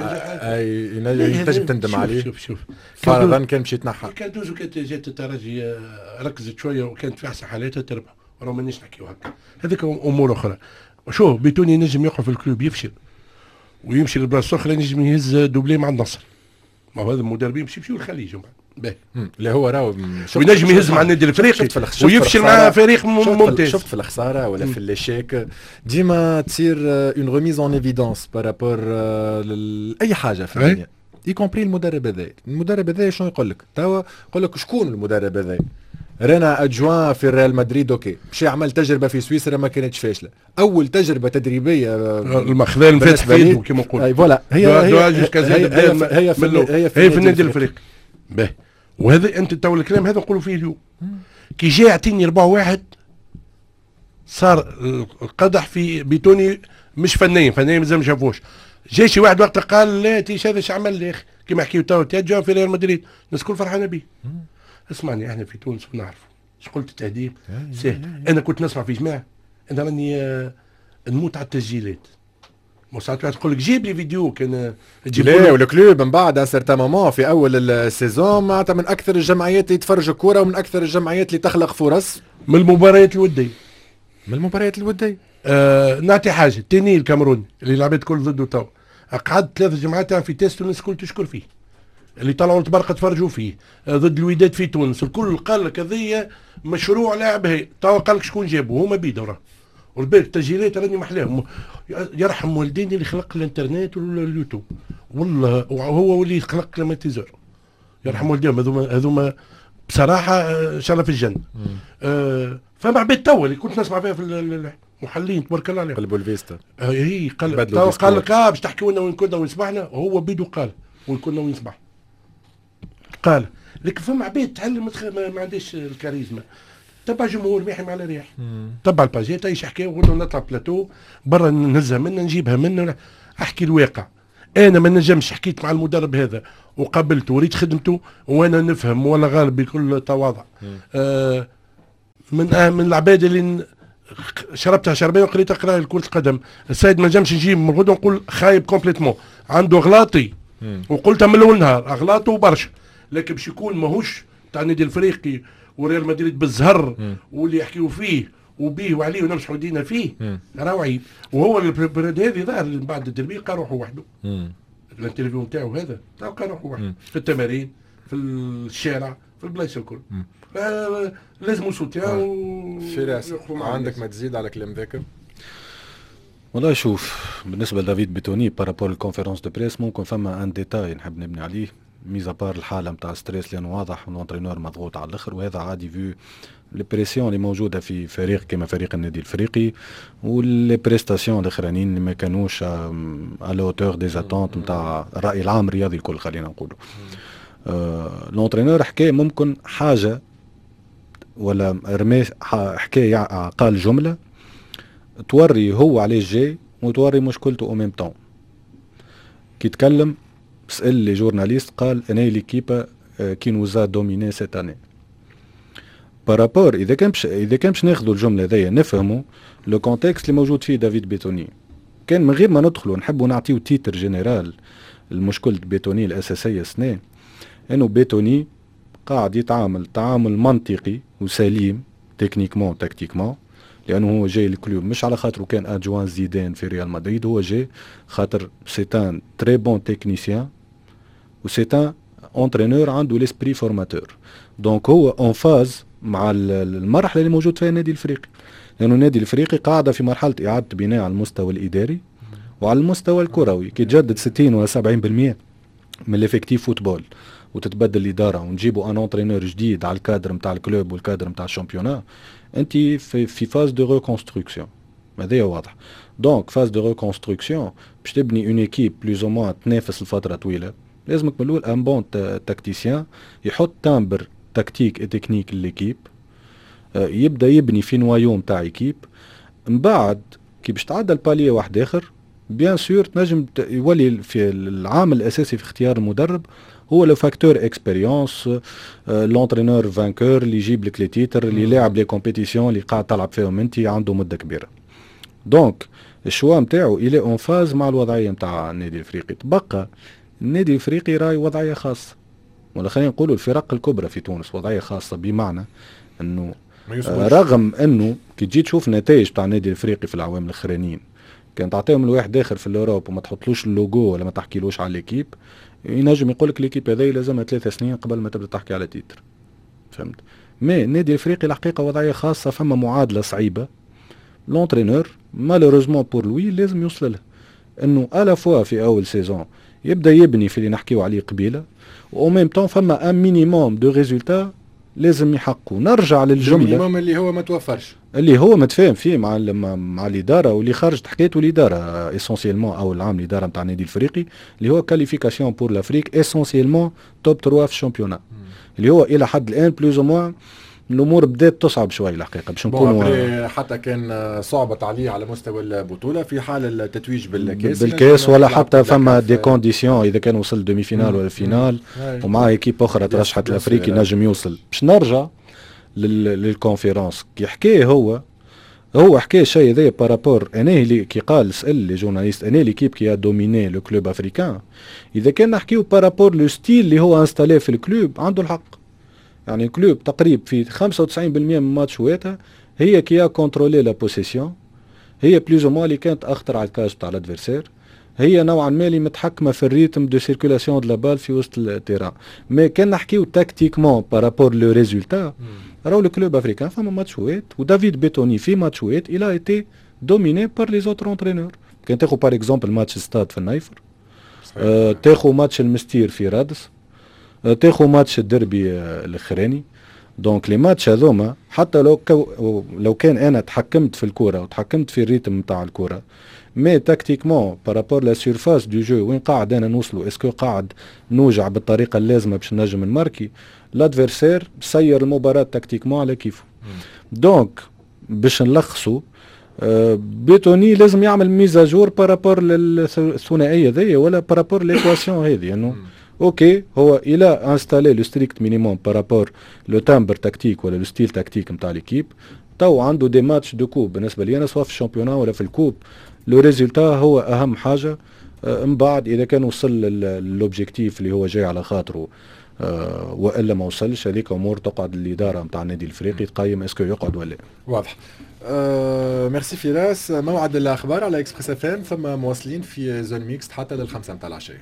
ينجم تندم عليه. شوف فرضا كان مشي يتنحى كاردوزو كانت جات الترجي ركزت شويه وكانت في احسن حالاتها تربح وراه مانيش نحكيو هكا هذيك امور اخرى. شوف بيتوني ينجم يقع في الكلوب يفشل ويمشي لبلاصه اخرى ينجم يهز دوبلي مع النصر. ما هو هذا المدربين يمشيو للخليج باهي اللي هو راهو وينجم يهز مع النادي الافريقي ويفشل مع فريق ممتاز. شفت في الخساره ولا في الليشيك ديما تصير اون ريميز اون ايفيدونس بارابور لاي حاجه في الدنيا اي كومبري المدرب هذا شنو يقول لك توا يقول لك شكون المدرب هذا رانا ادجوان في الريال مدريد اوكي مشي عمل تجربه في سويسرا ما كانتش فاشله اول تجربه تدريبيه المخذال الفات في يده كما نقول اي فوالا هي في النادي الافريقي باهي. وهذا انت تو الكلام هذا نقولوا فيه اليوم كي جاء يعطيني 4-1 صار القدح في بيتوني مش فنيا مازال ما شافوش. جا شي واحد وقت قال لا تيش هذا اش عمل يا اخي كيما حكيو تو تيجا في ريال مدريد الناس الكل فرحانه به. اسمعني احنا في تونس ونعرفوا اش قلت التهديد سهل. انا كنت نسمع في جماعه انا راني نموت على التسجيلات ساعات تقول لك جيب لي فيديو كان تجيب لا والكلوب من بعد ان سيرتان مومون في اول السيزون معناتها من اكثر الجمعيات اللي يتفرجوا كوره ومن اكثر الجمعيات اللي تخلق فرص من المباريات الوديه. من المباريات الوديه. نعطي حاجه تاني الكاميرون اللي لعبت كل ضده تو قعدت 3 جمعات في تيست والناس الكل تشكر فيه اللي طلعوا التبرقه تفرجوا فيه ضد الوداد في تونس الكل قال لك هذيا مشروع لاعب هي تو قال لك شكون جابه هما بيدو راه والباقي التسجيلات راني محلاهم يرحم والديني اللي خلق الانترنت واليوتيوب والله وهو اللي خلق كليماتيزور يرحم والديهم هذوما بصراحه شرف الجنه. فما عباد تو اللي كنت نسمع فيها في المحللين تبارك الله عليهم قلبوا الفيستا هي قال لك باش تحكيوا لنا وين كنا وين صبحنا وهو بيدو قال وين كنا وين صبحنا قال لكن فما عباد تعلم ما عنديش الكاريزما تبع جمهور ما يحمي على ريح تبع الباجيت ايش حكايه ونقول نطلع بلاتو برا نهزها منا نجيبها منا احكي الواقع. انا ما نجمش حكيت مع المدرب هذا وقابلته وريت خدمته وانا نفهم ولا غالب بكل تواضع. من العباد اللي شربتها شربين وقريت اقرا كرة القدم السيد ما نجمش نجيب من غدوه نقول خايب كومبليتمون عنده اغلاطي وقلتها من اول نهار اغلاطه برشا لكن باش يكون ماهوش تاع النادي الافريقي وريال مدريد بالزهر واللي يحكيوا فيه وبيه وعليه ونمسحوا دينا فيه راهو عيب. وهو البريد هذه ظهر بعد الدربي لقى روحه وحده الانترفيو نتاعو هذا لقى روحه وحده في التمارين في الشارع في البلايص الكل لازم سوتيان. فراس عندك ما تزيد على كلام ذاك؟ والله شوف بالنسبه لدافيد بيتوني بارابور الكونفيرونس دو بريس ممكن فما ان ديتاي نحب نبني عليه ميزا بار الحاله نتاع ستريس لانه واضح انه الانترينور مضغوط على الاخر وهذا عادي فيو البريسيون اللي موجوده في فريق كما فريق النادي الافريقي واللي بريستاسيون الاخرانيين اللي ما كانوش على اوتور دي زاتونت نتاع الراي العام الرياضي الكل خلينا نقولوا. الانترينور حكى ممكن حاجه ولا رمي حكايه قال جمله توري هو علاش جاي وتوري مشكلته او ميم طون. كي تكلم سأل لي جورناليست قال انا ليكيبا كي نوزا دوميني سيت اني بارابور اذا كان باش ناخذوا الجمله هذيا نفهموا لو كونتكست اللي موجود فيه دافيد بيتوني كان من غير ما ندخلوا نحبوا نعطيو تيتر جنرال المشكله بيتوني الاساسيه سنه انه بيتوني قاعد يتعامل تعامل منطقي وسليم تكنيكمون تكتيكمون لانه هو جاي الكلوب مش على خاطر كان ادجوان زيدان في ريال مدريد هو جاي خاطر سيتان تري بون تكنيسيان وسيتان انترينور عنده ليسبري فورماتور دونك هو اون فاز مع المرحله اللي موجود فيها النادي الافريقي لانه النادي الافريقي قاعده في مرحله اعاده بناء على المستوى الاداري وعلى المستوى الكروي كي تجدد 60 ولا 70% من الافكتيف فوتبول وتتبدل الاداره ونجيبوا ان انترينور جديد على الكادر نتاع الكلوب والكادر نتاع الشامبيونات انت في فاز دو ريكونستركسيون هذا واضح. دونك فاز دو ريكونستركسيون باش تبني اون ايكيب بلوز او موان تنافس لفتره طويله لازمك من الاول ان بون تاكتيسيان يحط تامبر تكتيك تكنيك لليكيب يبدا يبني في نوايو نتاع ايكيب من بعد كي باش تعدى الباليه واحد اخر بيان سور تنجم يولي في العامل الاساسي في اختيار المدرب هو لو فاكتور اكسبيريونس لونترينور فانكور اللي يجيب لك لي تيتر اللي لاعب لي كومبيتيسيون اللي قاعد تلعب فيهم انت عنده مده كبيره. دونك الشوا نتاعو الى اون فاز مع الوضعيه نتاع النادي الافريقي. تبقى النادي الافريقي راي وضعيه خاصه ولا خلينا نقولوا الفرق الكبرى في تونس وضعيه خاصه بمعنى انه رغم انه كي تجي تشوف النتائج تاع النادي الافريقي في العوام الاخرانيين كان تعطيهم الواحد اخر في الاوروب وما تحطلوش اللوجو ولا ما تحكيلوش على ليكيب ينجم يقول لك ليكيب هذه لازمها 3 سنين قبل ما تبدا تحكي على تيتر. فهمت؟ مي النادي الافريقي الحقيقه وضعيه خاصه فما معادله صعيبه لونترينور مالوروزمون بور لوي لازم يوصل لها انه الا فوا في اول سيزون يبدا يبني في اللي نحكيو عليه قبيله و ميم طون فما ان مينيموم دو ريزولتا لازم يحققوا. نرجع للجمله المينيموم اللي هو ما توفرش اللي هو متفاهم فيه مع الاداره واللي خرجت حكايته الاداره اسونسيلمون او العام الاداره نتاع النادي الافريقي اللي هو كاليفيكاسيون بور لافريك اسونسيلمون توب 3 في الشامبيونات اللي هو الى حد الان بلوز او موان الامور بدات تصعب شوي الحقيقه باش نكونوا حتى كان صعبت عليه على مستوى البطوله في حال التتويج بالكاس ولا حتى فما دي كونديسيون اذا كان وصل دومي فينال ولا فينال ومع ايكيب اخرى ترشحت الافريقي نجم يوصل. باش نرجع للكونفيرونس كي حكى هو هو حكى الشيء هذا بارابور انا اللي كي قال سال لي جورناليست انا ليكيب كي دوميني لو كلوب افريكان. اذا كان نحكيو بارابور لو ستيل اللي هو انستالي في الكلوب عنده الحق. يعني كلوب تقريب في 95% من ماتشواتها هي كي كونترولي لا بوسيسيون، هي بلوز او موا اللي كانت اخطر على الكاج تاع الادفيرسير، هي نوعا ما اللي متحكمه في الريتم دو سيركولاسيون دو لا بال في وسط التيران. مي كان نحكيو تاكتيكمون بارابور لو ريزولتا راهو الكلوب افريكان فما ماتشوات ودافيد بيتوني في ماتشوات الى ايتي دوميني بار لي زوتر اونترينور. كان تاخذ بار اكزومبل ماتش ستاد في النايفر، تاخذ ماتش المستير في رادس، تاخذ ماتش الدربي الاخراني. دونك لي ماتش هذوما حتى لو كان انا تحكمت في الكره وتحكمت في الريتم نتاع الكره، مي تاكتيكمون بارابور لا سيرفاس دو جو وين قاعد انا نوصلوا، اسكو قاعد نوجع بالطريقه اللازمه باش نجم نماركي، لادفيرسير سير المباراه تاكتيكمون على كيفه. دونك باش نلخصوا بيتوني لازم يعمل ميزاجور بارابور للثنائيه ذي ولا بارابور ليكواسيون هذه، انه اوكي هو الى انستالي لو ستريكت مينيموم بارابور لو تامبر تكتيك ولا لو ستيل تكتيك نتاع ليكيب. تو عنده دي ماتش دو كوب بالنسبه لي انا سواء في الشامبيونات ولا في الكوب، لو ريزولتا هو اهم حاجه. من بعد اذا كان وصل للوبجيكتيف اللي هو جاي على خاطره والا ما وصلش، هذيك امور تقعد الاداره نتاع النادي الافريقي تقيم اسكو يقعد ولا. واضح. ميرسي فراس. موعد الاخبار على اكسبريس اف ام، ثم مواصلين في زون ميكست حتى لل5 متاع العشيه.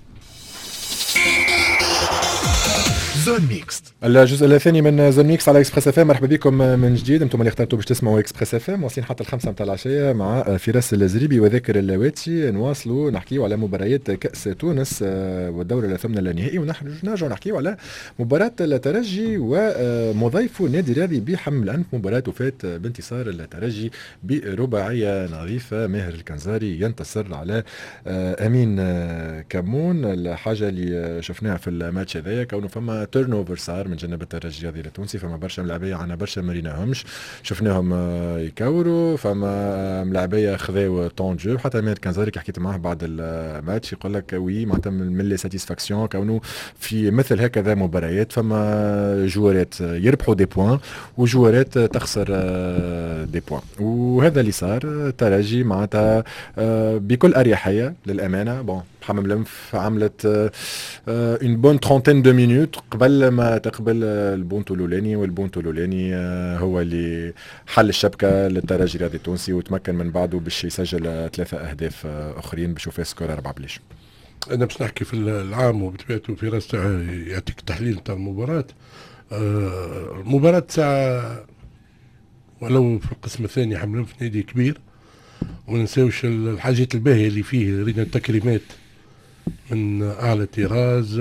زون ميكست، الجزء الثاني من زون ميكست على اكسبريس اف ام. مرحبا بكم من جديد، انتم اللي اخترتوا باش تسمعوا اكسبريس اف ام. واصلين حتى ال5 متاع العشيه مع فراس الزريبي وذاكر اللواتي. نواصلوا نحكيوا على مباريات كاس تونس والدوره الثامنه اللانهائي، ونرجعوا نحكيوا على مباراه الترجي ومضيفه النادي الرياضي بحمل الانف. مباراه وفات بانتصار الترجي برباعيه نظيفه، ماهر الكنزاري ينتصر على امين كمون. الحاجه اللي شفناها في الماتش هذايا كونه فما تيرن اوفر صار من جانب الترجي الرياضي التونسي، فما برشا ملاعبيه عنا برشا ما ريناهمش، شفناهم يكوروا، فما ملاعبيه خذاو طون جو. حتى ماهر الكنزاري كي حكيت معاه بعد الماتش يقول لك وي معناتها من لي ساتيسفاكسيون كونه في مثل هكذا مباريات فما جوارات يربحوا دي بوان وجوارات تخسر دي بوان، وهذا اللي صار. الترجي معناتها بكل اريحيه للامانه. بون حمام الانف عملت اون بون 30 دو مينوت قبل ما تقبل البونتو الاولاني، والبونتو الاولاني هو اللي حل الشبكه للترجي الرياضي التونسي، وتمكن من بعده باش يسجل 3 أهداف اخرين باش يوفي سكور 4-0. انا باش نحكي في العام وبطبيعته في راس يعطيك تحليل تاع المباراه. المباراه ساعه ولو في القسم الثاني حمل في نادي كبير، وننساوش الحاجات الباهيه اللي فيه. رينا التكريمات من اعلى طراز.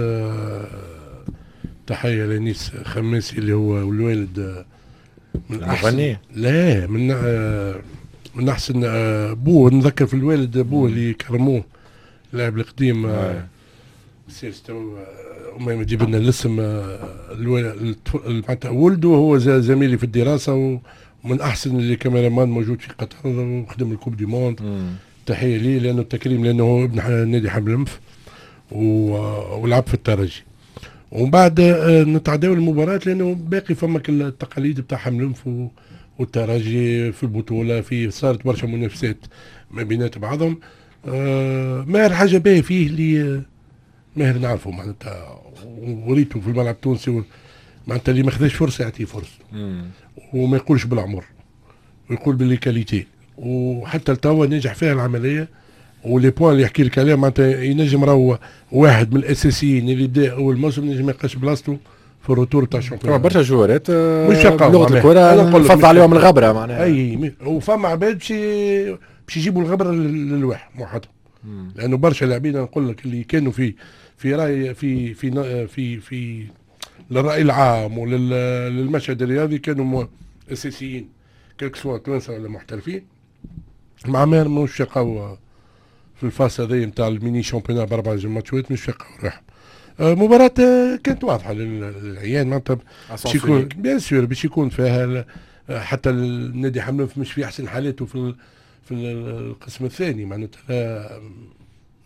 تحيه لنيس خماسي اللي هو الوالد من احسن، لا من احسن بوه. نذكر في الوالد بوه اللي كرموه اللاعب القديم سيرستو وما يجيب لنا الاسم. معناتها ولده هو زميلي في الدراسه ومن احسن اللي كاميرامان موجود في قطر وخدم الكوب دي موند. تحيه ليه لانه التكريم، لانه هو ابن نادي حمل الانف ولعب في الترجي. ومن بعد نتعداو المباراة لانه باقي فمك التقاليد بتاع حمل الانف والترجي في البطولة، في صارت برشا منافسات ما بينات بعضهم. ماهر حاجة باهية فيه اللي ماهر نعرفه معناتها وريته في الملعب التونسي، معناتها اللي ما خذاش فرصة يعطيه فرصة وما يقولش بالعمر ويقول باللي كاليتي، وحتى التوا نجح فيها العملية. ولي بوان اللي يحكي لك عليها معناتها ينجم راهو واحد من الاساسيين اللي بدا اول موسم ينجم يلقاش بلاصتو في الروتور تاع الشامبيون. برشا جوارات مش بلغه الكره نفضل عليهم الغبره معناها. اي وفما عباد باش يجيبوا الغبره للواحد وحدهم، لانه برشا لاعبين نقول لك اللي كانوا في راي في للراي العام وللمشهد الرياضي كانوا اساسيين كلك سوا توانسه ولا محترفين. مع ماهر مش يلقاو في الفاس هذي نتاع الميني شامبيونات باربع ماتشات مش يلقاو روحهم. مباراة كانت واضحة للعيان معناتها باش يكون بيان سور باش يكون فيها حتى النادي حمل مش في احسن حالاته في القسم الثاني. معناتها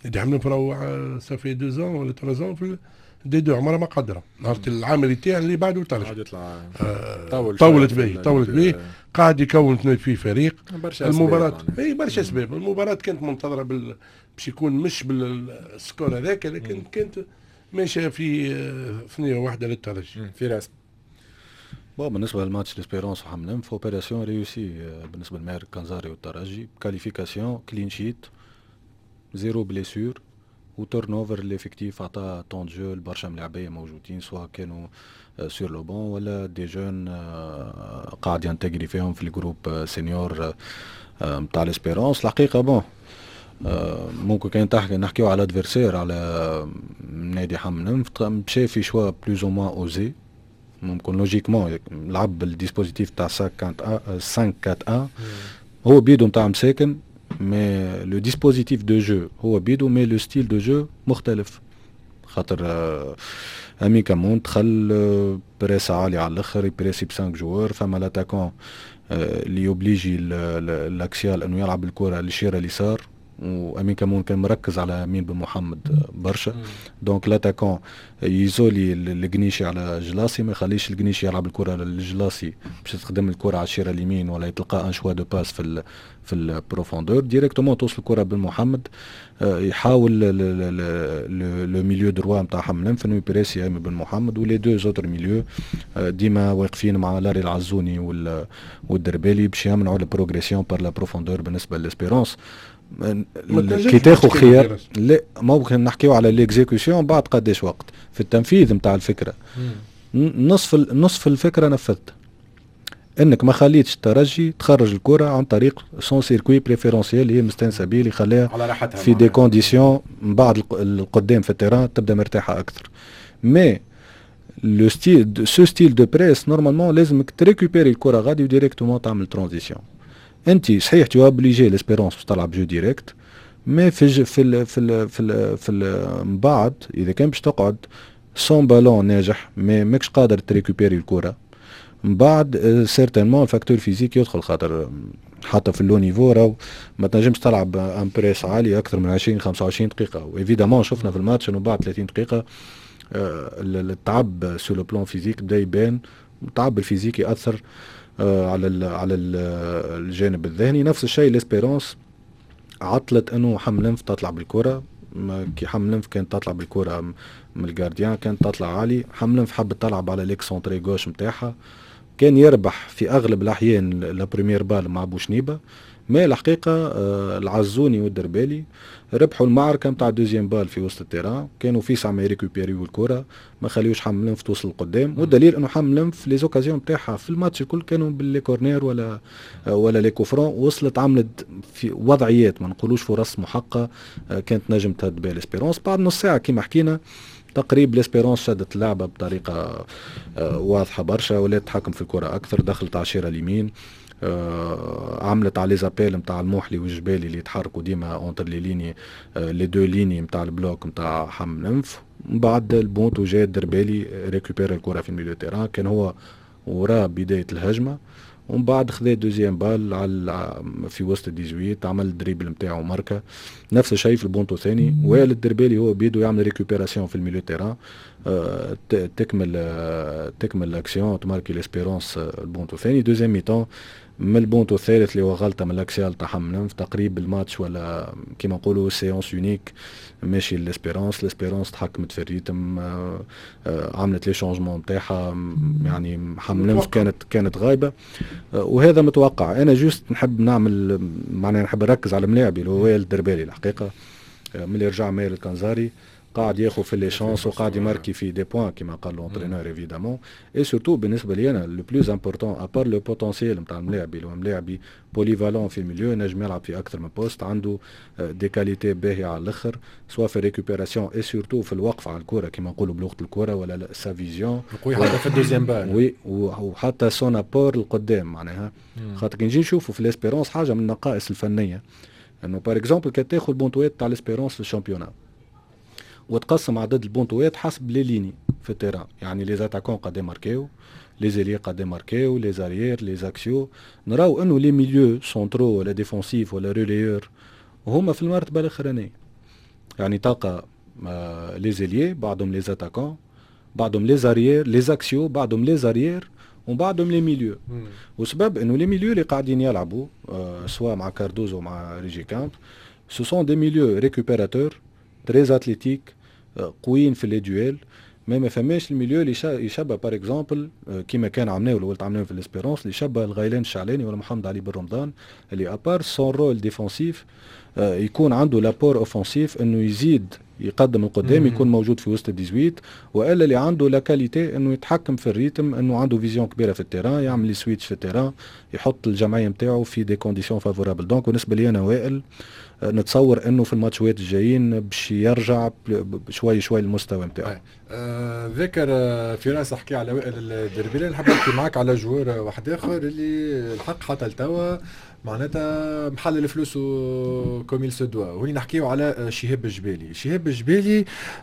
نادي حملنف راهو صافي 2 ولا 3 في دي 2 عمرها ما قدره. نهار العملي تاعي اللي بعده طلع طولت به قاعد يكون فيه فريق. المباراة اي برشا اسباب. المباراة كانت منتظرة باش يكون مش بالسكور هذاك، لكن كانت ماشيه في ثنيه واحده للترجي في رسم. بالنسبه للماتش ليسبيرونس وحملنف اوبيراسيون ريوسي بالنسبه لماهر الكنزاري والترجي، كاليفيكاسيون كلين شيت 0 بليسور وتورن اوفر ليفيكتيف عطا طون جو لبرشا ملاعبيه موجودين سواء كانوا سور لو بون ولا دي جون قاعد ينتجري فيهم في الجروب سينيور نتاع ليسبيرونس. الحقيقه بون ممكن كان نحكيو على ادفيرسير على نادي حملنف مشى في شوا بلوز او موان اوزي، ممكن لوجيكمون لعب بالديسبوزيتيف تاع 5-4-1 هو بيدو نتاع مساكن، مي لو ديسبوزيتيف دو جو هو بيدو، مي لو ستيل دو جو مختلف. خاطر امين كامون دخل بريس عالي على الاخر، يبريسي ب5 جوار، فما لاتاكون اللي يوبليجي الاكسيال انه يلعب الكره للشيره اليسار، وامين كامون كان مركز على امين بن محمد برشا. دونك لاتاكون يزولي القنيشي على جلاسي، ما يخليش القنيشي يلعب الكره للجلاسي باش تخدم الكره على الشيره اليمين ولا يتلقى ان شوا دو باس في البروفوندور ديريكتومون توصل الكره بن محمد. يحاول لو ميليو دروا نتاع حملنف انه يبريسي امين بن محمد، ولي دو زوتر ميليو ديما واقفين مع لاري العزوني والدربالي باش يمنعوا البروغريسيون بار لا بروفوندور بالنسبه للاسبيرونس. كي تاخذ خيار لا ممكن نحكيو على ليكزيكوسيون بعد قداش وقت في التنفيذ نتاع الفكره. نصف الفكره نفذت، انك ما خليتش الترجي تخرج الكره عن طريق سون سيركوي بريفيرونسيال اللي هي مستنسه اللي خلاها في دي كونديسيون من بعد القدام في التيران تبدا مرتاحه اكثر. مي لو ستيل سو ستيل دو بريس نورمالمون لازمك تريكوبيري الكره غادي وديريكتومون تعمل ترانزيسيون. انت صحيح تو اوبليجي ليسبيرونس باش تلعب جو ديريكت، مي في من بعد اذا كان باش تقعد سون بالون ناجح ماكش قادر تريكوبيري الكره من بعد سيرتينمون الفاكتور فيزيك يدخل. خاطر حتى في اللو نيفو راهو ما تنجمش تلعب ان بريس عالي اكثر من 20-25 دقيقه، وايفيدامون شفنا في الماتش انه بعد 30 دقيقه التعب سو لو بلون فيزيك بدا يبان. التعب الفيزيكي ياثر على الجانب الذهني. نفس الشيء ليسبيرونس عطلت انه حملنف تطلع بالكره، كي حملنف كانت تطلع بالكره من الجارديان كانت تطلع عالي، حملنف حبت تلعب على ليكسونتري غوش نتاعها، كان يربح في اغلب الاحيان لا بريمير بال مع بوشنيبه. ما الحقيقه العزوني والدربالي ربحوا المعركه نتاع دوزيام بال في وسط التيران، كانوا في ساعه ما يريكوبيريو الكره ما خليوش حملنف توصل لقدام، والدليل انه حملنف لي زوكازيون نتاعها في الماتش الكل كانوا باللي كورنير ولا لي كوفرون، وصلت عملت في وضعيات ما نقولوش فرص محقه كانت نجم تهد بها ليسبيرونس. بعد نص ساعه كما حكينا تقريب ليسبيرونس شدت اللعبه بطريقه واضحه برشا، ولا تتحكم في الكره اكثر، دخلت على الشيره اليمين، عملت على زابيل نتاع الموحلي والجبالي اللي يتحركوا ديما اونتر لي ليني لي دو ليني نتاع البلوك نتاع حملنف. من بعد البونتو جاء الدربالي ريكوبير الكره في الميليو تيران، كان هو وراء بدايه الهجمه، ومن بعد خذا دوزيام بال على في وسط الديزويت، عمل الدريبل نتاعو ماركه. نفس الشيء في البونتو الثاني، وائل الدربالي هو بيدو يعمل ريكوبيراسيون في الميليو تيران، تكمل لاكسيون تماركي ليسبيرونس البونتو الثاني. دوزيام ميتون من البونتو الثالث اللي هو غلطه من الاكسيال تاع حملنف، تقريب الماتش ولا كيما نقولوا سيونس يونيك ماشي ليسبيرونس تحكمت في الريتم، عملت لي شونجمون نتاعها، يعني حملنف كانت غايبه، وهذا متوقع. انا جوست نحب نعمل معناها نحب نركز على ملاعبي اللي هو وائل الدربالي. الحقيقه ملي رجع ماهر الكنزاري قاعد ياخذ في لي شانس وقاعد يماركي في دي بوين كيما قال لونترينور ايفيدامون. اي سورتو بالنسبه لي انا لو بلوز امبورطون ابار لو بوتونسيال نتاع الملاعبي اللي هو ملاعبي بوليفالون في الميليو، نجم يلعب في اكثر من بوست، عنده دي كاليتي باهيه على الاخر سواء في ريكوبيراسيون اي سورتو في الوقف على الكره كيما نقولوا بلغه الكره، ولا سا فيزيون قوي حتى في الدوزيام بال وي، وحتى سون ابور القدام معناها. خاطر كي نجي نشوفوا في ليسبيرونس حاجه من النقائص الفنيه، انه بار اكزومبل كي تاخذ البونتوات تاع ليسبيرونس في الشامبيونات وتقسم عدد البونتوات حسب لي ليني في التيران، يعني لي زاتاكون قد ماركيو، لي زيلي قد ماركيو، لي زاريير، لي زاكسيو، نراو انه لي ميليو سونترو ولا ديفونسيف ولا ريليور هما في المرتبه الاخرانيه. يعني تلقى لي زيليي بعضهم لي اتاكون بعضهم لي زاريير لي زاكسيو بعضهم لي زاريير وبعضهم لي ميليو. وسبب انه لي ميليو اللي قاعدين يلعبوا سواء مع كاردوزو مع ريجي كامب سو سون دي ميليو ريكوبيراتور تريز اتليتيك قويين في لي دويل. ما فماش الميليو اللي يشبه بار اكزومبل كيما كان عملناه ولا عملناه في الاسبيرونس اللي يشبه الغيلان الشعلاني ولا محمد علي بن رمضان اللي ابار سون رول ديفونسيف يكون عنده لابور اوفنسيف انه يزيد يقدم القدام يكون موجود في وسط 18 والا اللي عنده لا كاليتي انه يتحكم في الريتم انه عنده فيزيون كبيره في التيران يعمل لي سويتش في التيران يحط الجمعيه نتاعو في دي كونديسيون فافورابل. دونك بالنسبه لي انا وائل نتصور انه في الماتشات الجايين باش يرجع شوي شوي المستوى نتاعو. ذكر فراس حكي على وائل الدربيلي، نحب نحكي معك على جوار واحد اخر اللي الحق حتى لتوا معناتها محلل الفلوس كوميل سودوا، وهنا نحكيو على شهاب الجبالي. شهاب الجبالي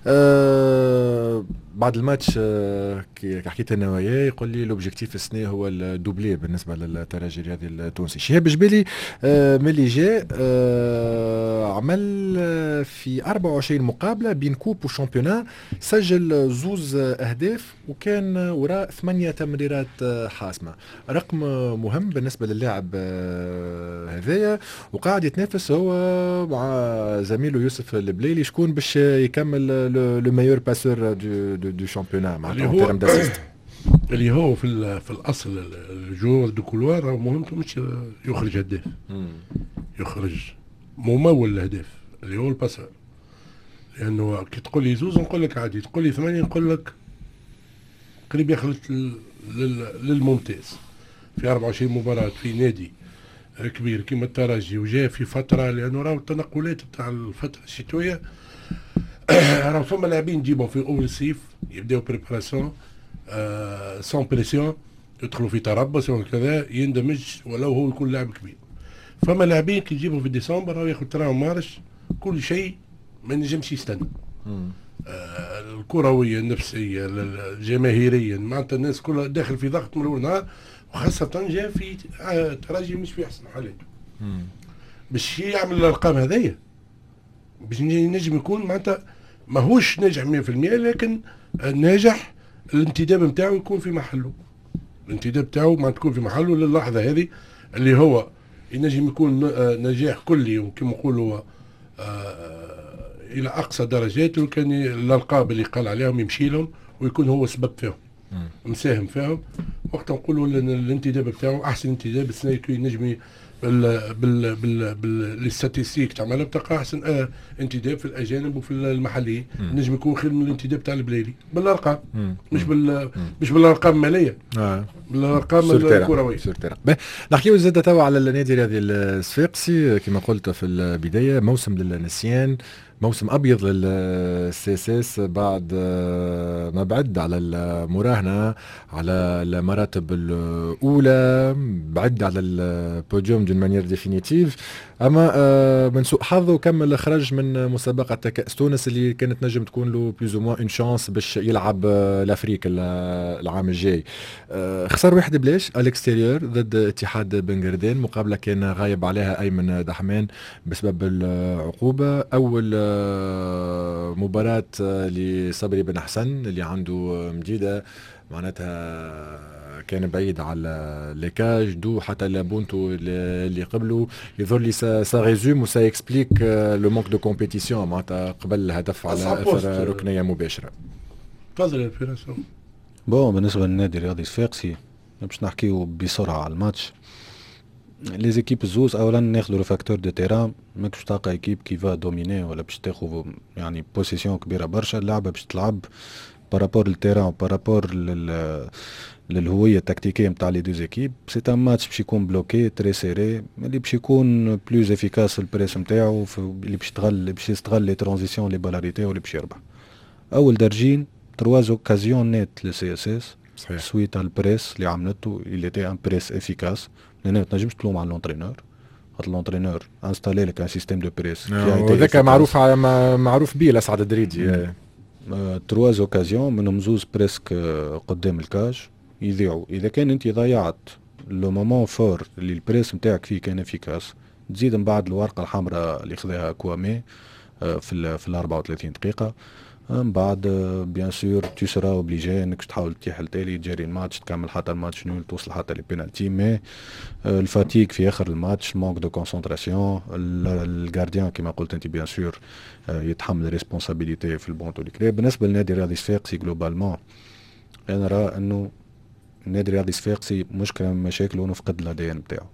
بعد الماتش كي حكيت انا وياه يقول لي لوبجيكتيف السنه هو الدوبلي بالنسبه للترجي الرياضي التونسي. شهاب الجبالي ملي جاء عمل في 24 مقابله بين كوب وشامبيونا، سجل زوز اهداف وكان وراء 8 تمريرات حاسمه، رقم مهم بالنسبه للاعب هذايا، وقاعد يتنافس هو مع زميله يوسف البليلي شكون باش يكمل لو مايور باسور دو شامبيونا معناتها اللي هو في الاصل الجوار دو كولوار مهمته مش يخرج هداف، يخرج ممول الاهداف اللي هو الباسور. لانه كي تقول لي زوز نقول لك عادي، تقول لي 8 نقول لك قريب يخلط للممتاز. في 24 مباراة في نادي كبير كيما الترجي وجاء في فترة، لأنه راهو التنقلات بتاع الفترة الشتوية راهو فما لاعبين نجيبهم في أول الصيف يبداو بريباراسيون سون بريسيون، يدخلوا في تربص وكذا يندمج ولو هو يكون لاعب كبير. فما لاعبين كي تجيبهم في ديسمبر راهو ياخذ تراهم مارش كل شيء ما نجمش يستنى. الكروية النفسية الجماهيريا معناتها الناس كلها داخل في ضغط من أول نهار، وخاصة جاء في تراجي مش في أحسن حالاته باش يعمل الأرقام هذيا باش ينجم يكون معناتها ماهوش ناجح 100% لكن ناجح الانتداب نتاعو يكون في محله. الانتداب نتاعو ما تكون في محله للحظة هذه اللي هو ينجم يكون نجاح كلي وكما نقولوا إلى أقصى درجات، وكان الألقاب اللي قال عليهم يمشي لهم ويكون هو سبب فيهم مساهم فيهم. وقت نقولوا الانتداب بتاعه احسن انتداب السنه يكون نجمي بالستاتستيك تعملها بتلقى احسن انتداب في الاجانب وفي المحليين، نجم يكون خير من الانتداب تاع البليلي بالارقام مش بالارقام الماليه بالارقام الكرويه. نحكيو زاد توا على النادي الرياضي الصفاقسي كما قلت في البدايه، موسم للنسيان، موسم ابيض للسي اس اس بعد ما بعد على المراهنه على المراتب الاولى، بعد على البوديوم دون مانيير ديفينيتيف، اما من سوء حظه كمل خرج من مسابقه كاس تونس اللي كانت نجم تكون له بلوز او موان اون شانس باش يلعب الافريق العام الجاي. خسر واحد بلاش الاكستيريور ضد اتحاد بن قردان، مقابله كان غايب عليها ايمن دحمان بسبب العقوبه. اول مباراة لصبري بن حسن اللي عنده مديدة معناتها كان بعيد على ليكاج دو حتى لابونتو اللي قبله، يظهر لي سا ريزوم وسا اكسبليك لو مونك دو كومبيتيسيون معناتها قبل الهدف على اثر ركنيه مباشره. تفضل يا فراس. بون بالنسبه للنادي الرياضي الصفاقسي باش نحكيو بسرعه على الماتش. لي زيكيب الزوز اولا ناخذوا لو فاكتور دو تيران، ماكش تلقى ايكيب كي فا دوميني ولا باش تاخذ يعني بوسيسيون كبيره برشا. اللعبه باش تلعب بارابور للتيران وبارابور للهويه التكتيكيه نتاع لي دو زيكيب. سي ان ماتش باش يكون بلوكي تري سيري، اللي باش يكون بلوز افيكاس البريس نتاعو اللي باش يستغل لي ترانزيسيون لي بالاريتي واللي باش يربح. اول درجين 3 اوكازيون نيت للسي اس اس سويت على البريس اللي عملته اللي تي ان بريس افيكاس. لأن ما تنجمش تلوم على لونترينور، خاطر لونترينور انستالي لك ان سيستيم دو بريس وذاك معروف بيه لأسعد الدريدي. 3 اوكازيون منهم زوز بريسك قدام الكاج يذيعوا. اذا كان انت ضيعت لو مومون فور اللي البريس نتاعك فيه كان افيكاس، تزيد من بعد الورقه الحمراء اللي خذاها كوامي في ال 34 دقيقه. من بعد بيان سور تو سرا اوبليجي انك تحاول تتيح التالي تجري الماتش تكمل حتى الماتش نول توصل حتى لي بينالتي. مي الفاتيك في اخر الماتش مونك دو كونسونطراسيون. الجارديان كما قلت انت بيان سور يتحمل ريسبونسابيلتي في البونتو لي. بالنسبه للنادي الرياضي الصفاقسي جلوبالمون انا نرى انه النادي الرياضي الصفاقسي مشكله من مشاكله انه فقد الادي ان نتاعو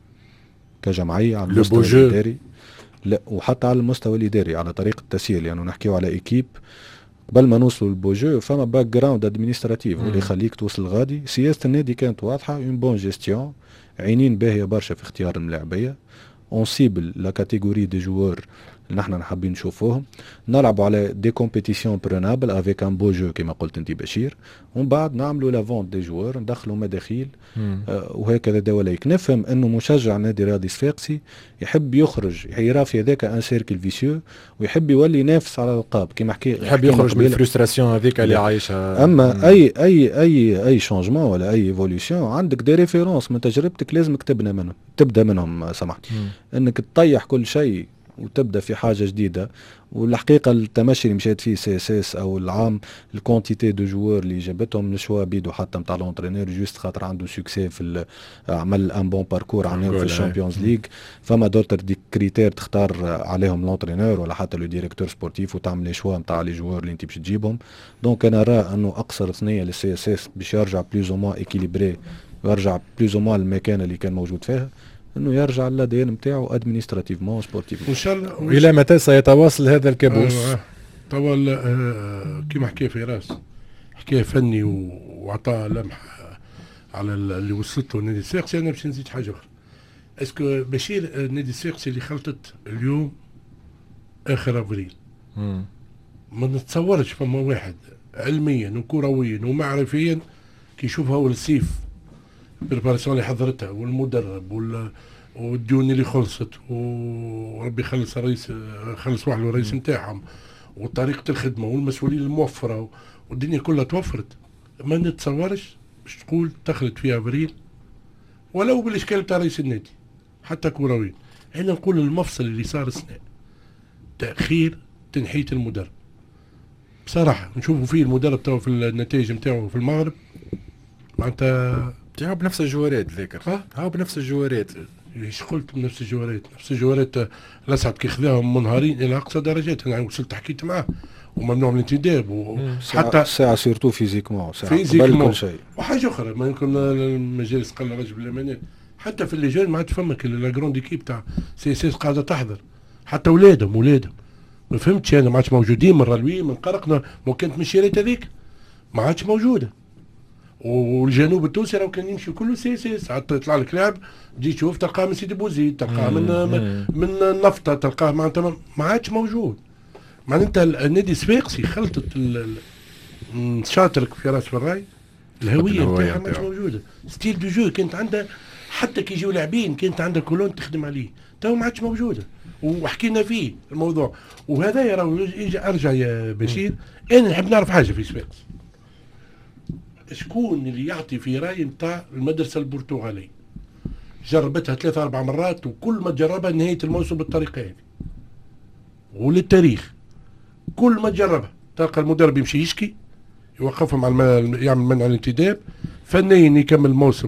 كجمعيه على المستوى الاداري، لا وحتى على المستوى الاداري على طريقه التسيير، لانه يعني نحكيو على ايكيب قبل ما نوصلوا للبوجو فما باك جراوند ادمينستراتيف واللي يخليك توصل غادي. سياسه النادي كانت واضحه، اون بون جيستيون، عينين باهيه برشا في اختيار الملاعبيه، اون سيبل لا كاتيجوري دي جوور اللي نحن حابين نشوفوهم، نلعبوا على دي كومبيتيسيون برونابل افيك ان بو جو كما قلت انت بشير، ومن بعد نعملوا لا فونت دي جوور ندخلوا مداخيل وهكذا دواليك. نفهم انه مشجع نادي رياضي صفاقسي يحب يخرج يرى في هذاك ان سيركل فيسيو ويحب يولي ينافس على الالقاب كما يحب يخرج من الفرستراسيون هذيك اللي عايشها. اما اي شانجمون ولا اي ايفوليوشن عندك دي ريفيرونس من تجربتك لازمك تبدا منهم سمحت انك تطيح كل شيء وتبدا في حاجه جديده. والحقيقه التمشي اللي مشيت فيه سي اس اس او العام الكونتيتي دو جوور اللي جابتهم نشوا بيدو حتى نتاع لونترينور جوست خاطر عنده سوكسي في عمل ان بون باركور عنهم في الشامبيونز ليغ. فما دوتر دي كريتير تختار عليهم لونترينور ولا حتى لو ديريكتور سبورتيف وتعمل لي شوا نتاع لي جوور اللي انت باش تجيبهم. دونك انا نرى انه اقصر ثنيه للسي اس اس باش يرجع بلوز او موان ايكيليبري ويرجع بلوز او موان المكان اللي كان موجود فيها، انه يرجع للدين نتاعو ادمينستراتيفمون سبورتيفمون ان شاء الله. الى متى سيتواصل هذا الكابوس؟ طبعا كما حكى فراس حكايه فني وعطى لمحه على اللي وصلت له النادي الصفاقسي. انا باش نزيد حاجه اخرى. اسكو بشير النادي الصفاقسي اللي خلطت اليوم اخر افريل ما نتصورش فما واحد علميا وكرويا ومعرفيا كي يشوفها اول السيف البريباراسيون اللي حضرتها والمدرب والديون اللي خلصت وربي خلص الرئيس خلص واحد الرئيس نتاعهم وطريقه الخدمه والمسؤوليه الموفره والدنيا كلها توفرت. ما نتصورش باش تقول دخلت في افريل ولو بالاشكال تاع رئيس النادي حتى كرويا. انا نقول المفصل اللي صار السنه تاخير تنحيه المدرب بصراحه نشوفوا فيه المدرب تاعو في النتائج نتاعو في المغرب معناتها هاو بنفس الجوارات ذاكر هاو بنفس الجوارات. ايش قلت بنفس الجوارات؟ نفس الجوارات لسعد كي خذاهم منهارين الى اقصى درجات. انا وصلت حكيت معاه وممنوع من الانتداب وحتى ساعه سيرتو فيزيكمون قبل كل شيء. وحاجه اخرى ما يمكن المجالس قال رجل الامانات حتى في اللجان ما عادش فما لا جروند ايكيب تاع سي اس اس قاعده تحضر حتى اولادهم ما فهمتش انا ما عادش موجودين من رلوي من قرقنا مو كانت مشيرات هذيك ما عادش موجوده. والجنوب التونسي راه كان يمشي كله سي اس اس حتى يطلع لك لاعب تجي تشوف تلقاه من سيدي بوزيد تلقاه من النفطه تلقاه معناتها ما عادش موجود. معناتها النادي الصفاقسي خلطت شاطرك في راس الراي الهويه نتاعها ما عادش موجوده. ستيل دو جو كانت عندها حتى كي يجيو لاعبين كانت عندها كولون تخدم عليه تو ما عادش موجوده وحكينا فيه الموضوع. وهذا يرى ارجع يا بشير انا نحب نعرف حاجه في صفاقسي شكون اللي يعطي في راي نتاع المدرسه البرتغاليه جربتها 3-4 مرات وكل ما تجربها نهايه الموسم بالطريقه هذه وللتاريخ كل ما تجربها تلقى المدرب يمشي يشكي يوقفهم على يعمل منع الانتداب فنيا يكمل الموسم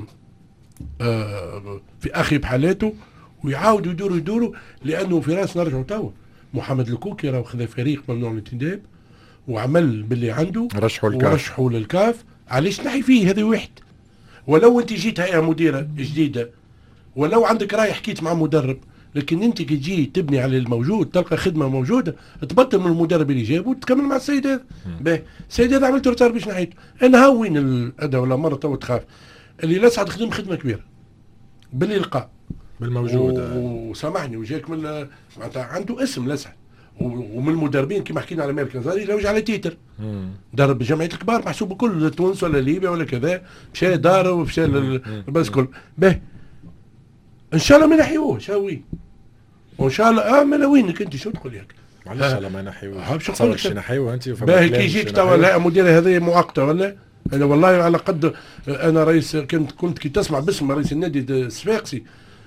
في اخي بحالاته ويعاودوا يدوروا لانه في راس نرجعوا توا محمد الكوكي راه خذا فريق ممنوع الانتداب وعمل باللي عنده ورشحوا للكاف. علاش نحي فيه هذا واحد؟ ولو انت جيت هيئه مديره جديده ولو عندك راي حكيت مع مدرب لكن انت كي تجي تبني على الموجود تلقى خدمه موجوده تبطل من المدرب اللي جابه وتكمل مع السيد هذا. باهي السيد هذا عملت روتار باش نحيته. انا هاوين الاداء ولا مره تو تخاف اللي لا سعد خدم خدمه كبيره باللي لقى بالموجود وسامحني وجاك من معناتها عنده اسم لسعد ومن المدربين كما حكينا على مالك نزاري لوج على تيتر درب جمعيه الكبار محسوب كل تونس ولا ليبيا ولا كذا مشى دار ومشى بس كل به ان شاء الله ما نحيوه شاوي وان شاء الله ما وينك انت شو تقول لك معلش ان شاء الله ما نحيوه تصورش نحيوه انت باهي كي يجيك توا لا مدير هذه مؤقته ولا انا والله على قد انا رئيس كنت كي تسمع باسم رئيس النادي الصفاقسي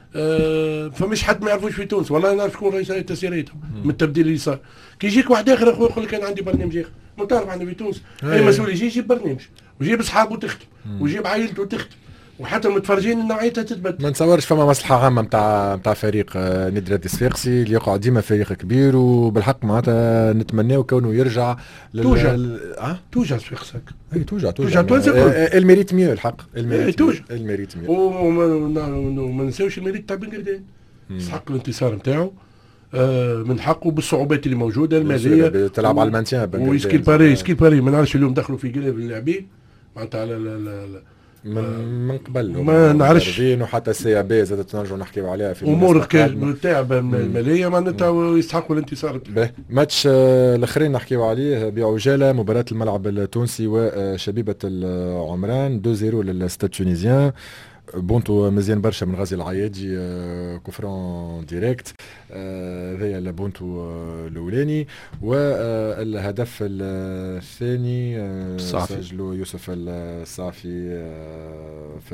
فمش حد ما يعرفوش في تونس، والله نعرف شكون رئيس هيئه التسييرات من التبديل اللي صار. كي يجيك واحد اخر اخويا يقول لك انا عندي برنامج اخر، ما تعرف عندنا في تونس اي مسؤول يجيب برنامج ويجيب اصحابه تخدم ويجيب عائلته تخدم، وحتى المتفرجين نوعيتها تتبدل. ما نتصورش فما مصلحه عامه نتاع فريق نادي راد الصفاقسي اللي يقع ديما فريق كبير، وبالحق معناتها نتمناو كونه يرجع توجع صفاقسك. اي توجع الميريت ميو الحق، الميريت ميو. وما ننساوش الميريت تاع بن قردان، يستحق الانتصار نتاعو من حقه بالصعوبات اللي موجوده الماليه، تلعب على المانتيان ويسكيل باري ما نعرفش اليوم دخلوا في قلب اللاعبين معناتها على من قبل ما نعرفش، وحتى السي بي زاد تنرجعوا نحكيو عليها في امور تاع الماليه معناتها يستحقوا الانتصار. ماتش الاخرين نحكيو عليه بعجاله، مباراه الملعب التونسي وشبيبه العمران 2-0 للستاد تونيزيان. بونتو مزيان برشا من غازي العيادي، كوفرون ديريكت هذايا البونتو الاولاني. والهدف الثاني سجلوا يوسف الصافي في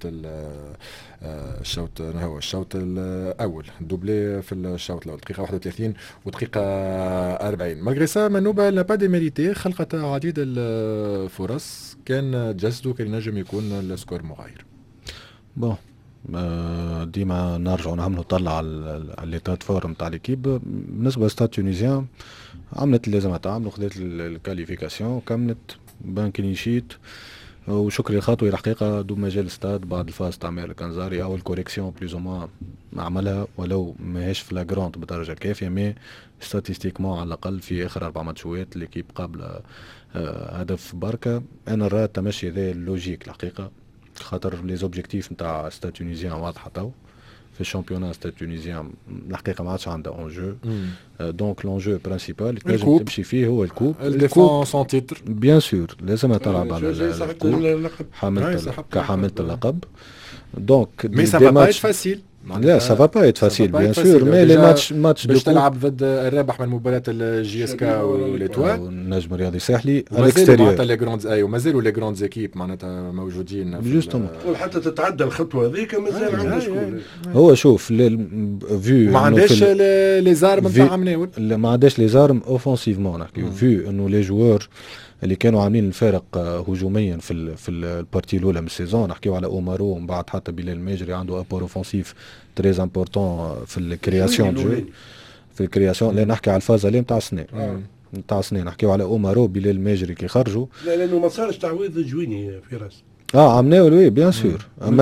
الشوط الاول، دوبلي في الشوط الاول دقيقه 31 ودقيقه 40. مالغري سا منوبه لا با دي ميريتي، خلقت عديد الفرص، كان جسده كان ينجم يكون السكور مغاير. بون ديما نرجعوا نعملوا طلع على ليتات فورم تاع ليكيب. بالنسبه لستاد تونيزيان عملت اللي لازم تعمل، خذت الكاليفيكاسيون كملت بان كلينشيت، وشكري الخطوي الحقيقه دوب مجال الاستاد بعد الفاز تاع مير الكنزاري او الكوريكسيون بلوز او موان عملها، ولو ماهيش فلاغرونت بدرجه كافيه، مي ستاتيستيكمون على الاقل في اخر 4 ماتشات ليكيب قابله هدف بركه. انا نرى التمشي ذا اللوجيك الحقيقه، خاطر لي زوبجيكتيف نتاع ستاد تونيزيان واضحه تو في الشامبيونات. ستاد تونيزيان الحقيقه ما عادش عندها اونجو، دونك لونجو برينسيبال اللي تنجم تمشي فيه هو الكوب. الديفون سون تيتر بيان سور لازم تلعب على الكوب، حاملت اللقب. دونك مي سا با با فاسيل، لا سا فا با ات فاسيل بيان سور، مي لي ماتش باش تلعب ضد الرابح من مباراة الجي اس كا والاتوال والنجم الرياضي الساحلي معناتها لي جروند ومازالوا لي جروند زيكيب معناتها موجودين جوستومون، وحتى تتعدى الخطوه هذيك مازال عنده شكون. هو شوف فيو ما عندهاش لي زارم نتاع مناول، ما عندهاش لي زارم اوفونسيفمون نحكيو، فيو انه لي جوار اللي كانوا عاملين الفارق هجوميا في البارتي الاولى من السيزون، نحكيو على اومارو ومن بعد حتى بلال الماجري عنده ابور اوفونسيف تري امبورطون في الكرياسيون دو في الكرياسيون. لا نحكي على الفازه اللي نتاع السنه نتاع السنه، نحكيو على اومارو بلال الماجري كي خرجوا، لا لانه ما صارش تعويض جويني في راس عملناه وي بيان سور.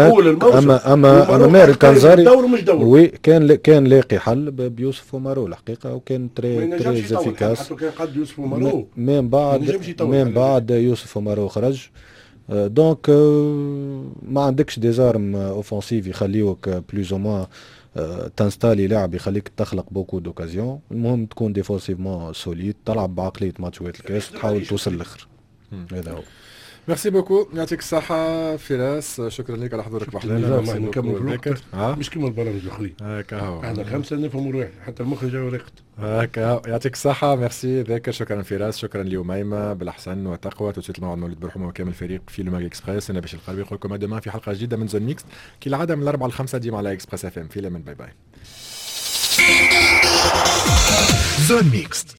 اما مير الكنزاري وي كان لاقي حل بيوسف ومارو الحقيقه، وكان تري افيكاس. حتى كان قد يوسف ومارو من بعد يوسف ومارو خرج، دونك ما عندكش ديزارم اوفونسيف يخليوك بلوز او موان تنستالي لاعب يخليك تخلق بوكو دوكازيون. المهم تكون ديفونسيفمون سوليد، تلعب بعقليه ماتشات الكاس، تحاول توصل للاخر. هذا هو. ميرسي بوكو، يعطيك الصحة فراس، شكرا لك على حضورك بحلنا. نكمل مش كيما البرامج الاخرين هكا هو، احنا 5 نفهموا روحنا حتى المخرج جا ورقت هكا. يعطيك الصحة، ميرسي ذاكر، شكرا فراس، شكرا ليوميمة بالأحسن وتقوى. توصلت الموعد مولد برحومة وكامل الفريق في لوماغ اكسبريس. انا بشير القروي نقول لكم دemain في حلقة جديدة من زون ميكس كالعادة من 4 ل 5 ديما على اكسبريس اف ام. في لمن باي باي. زون ميكس.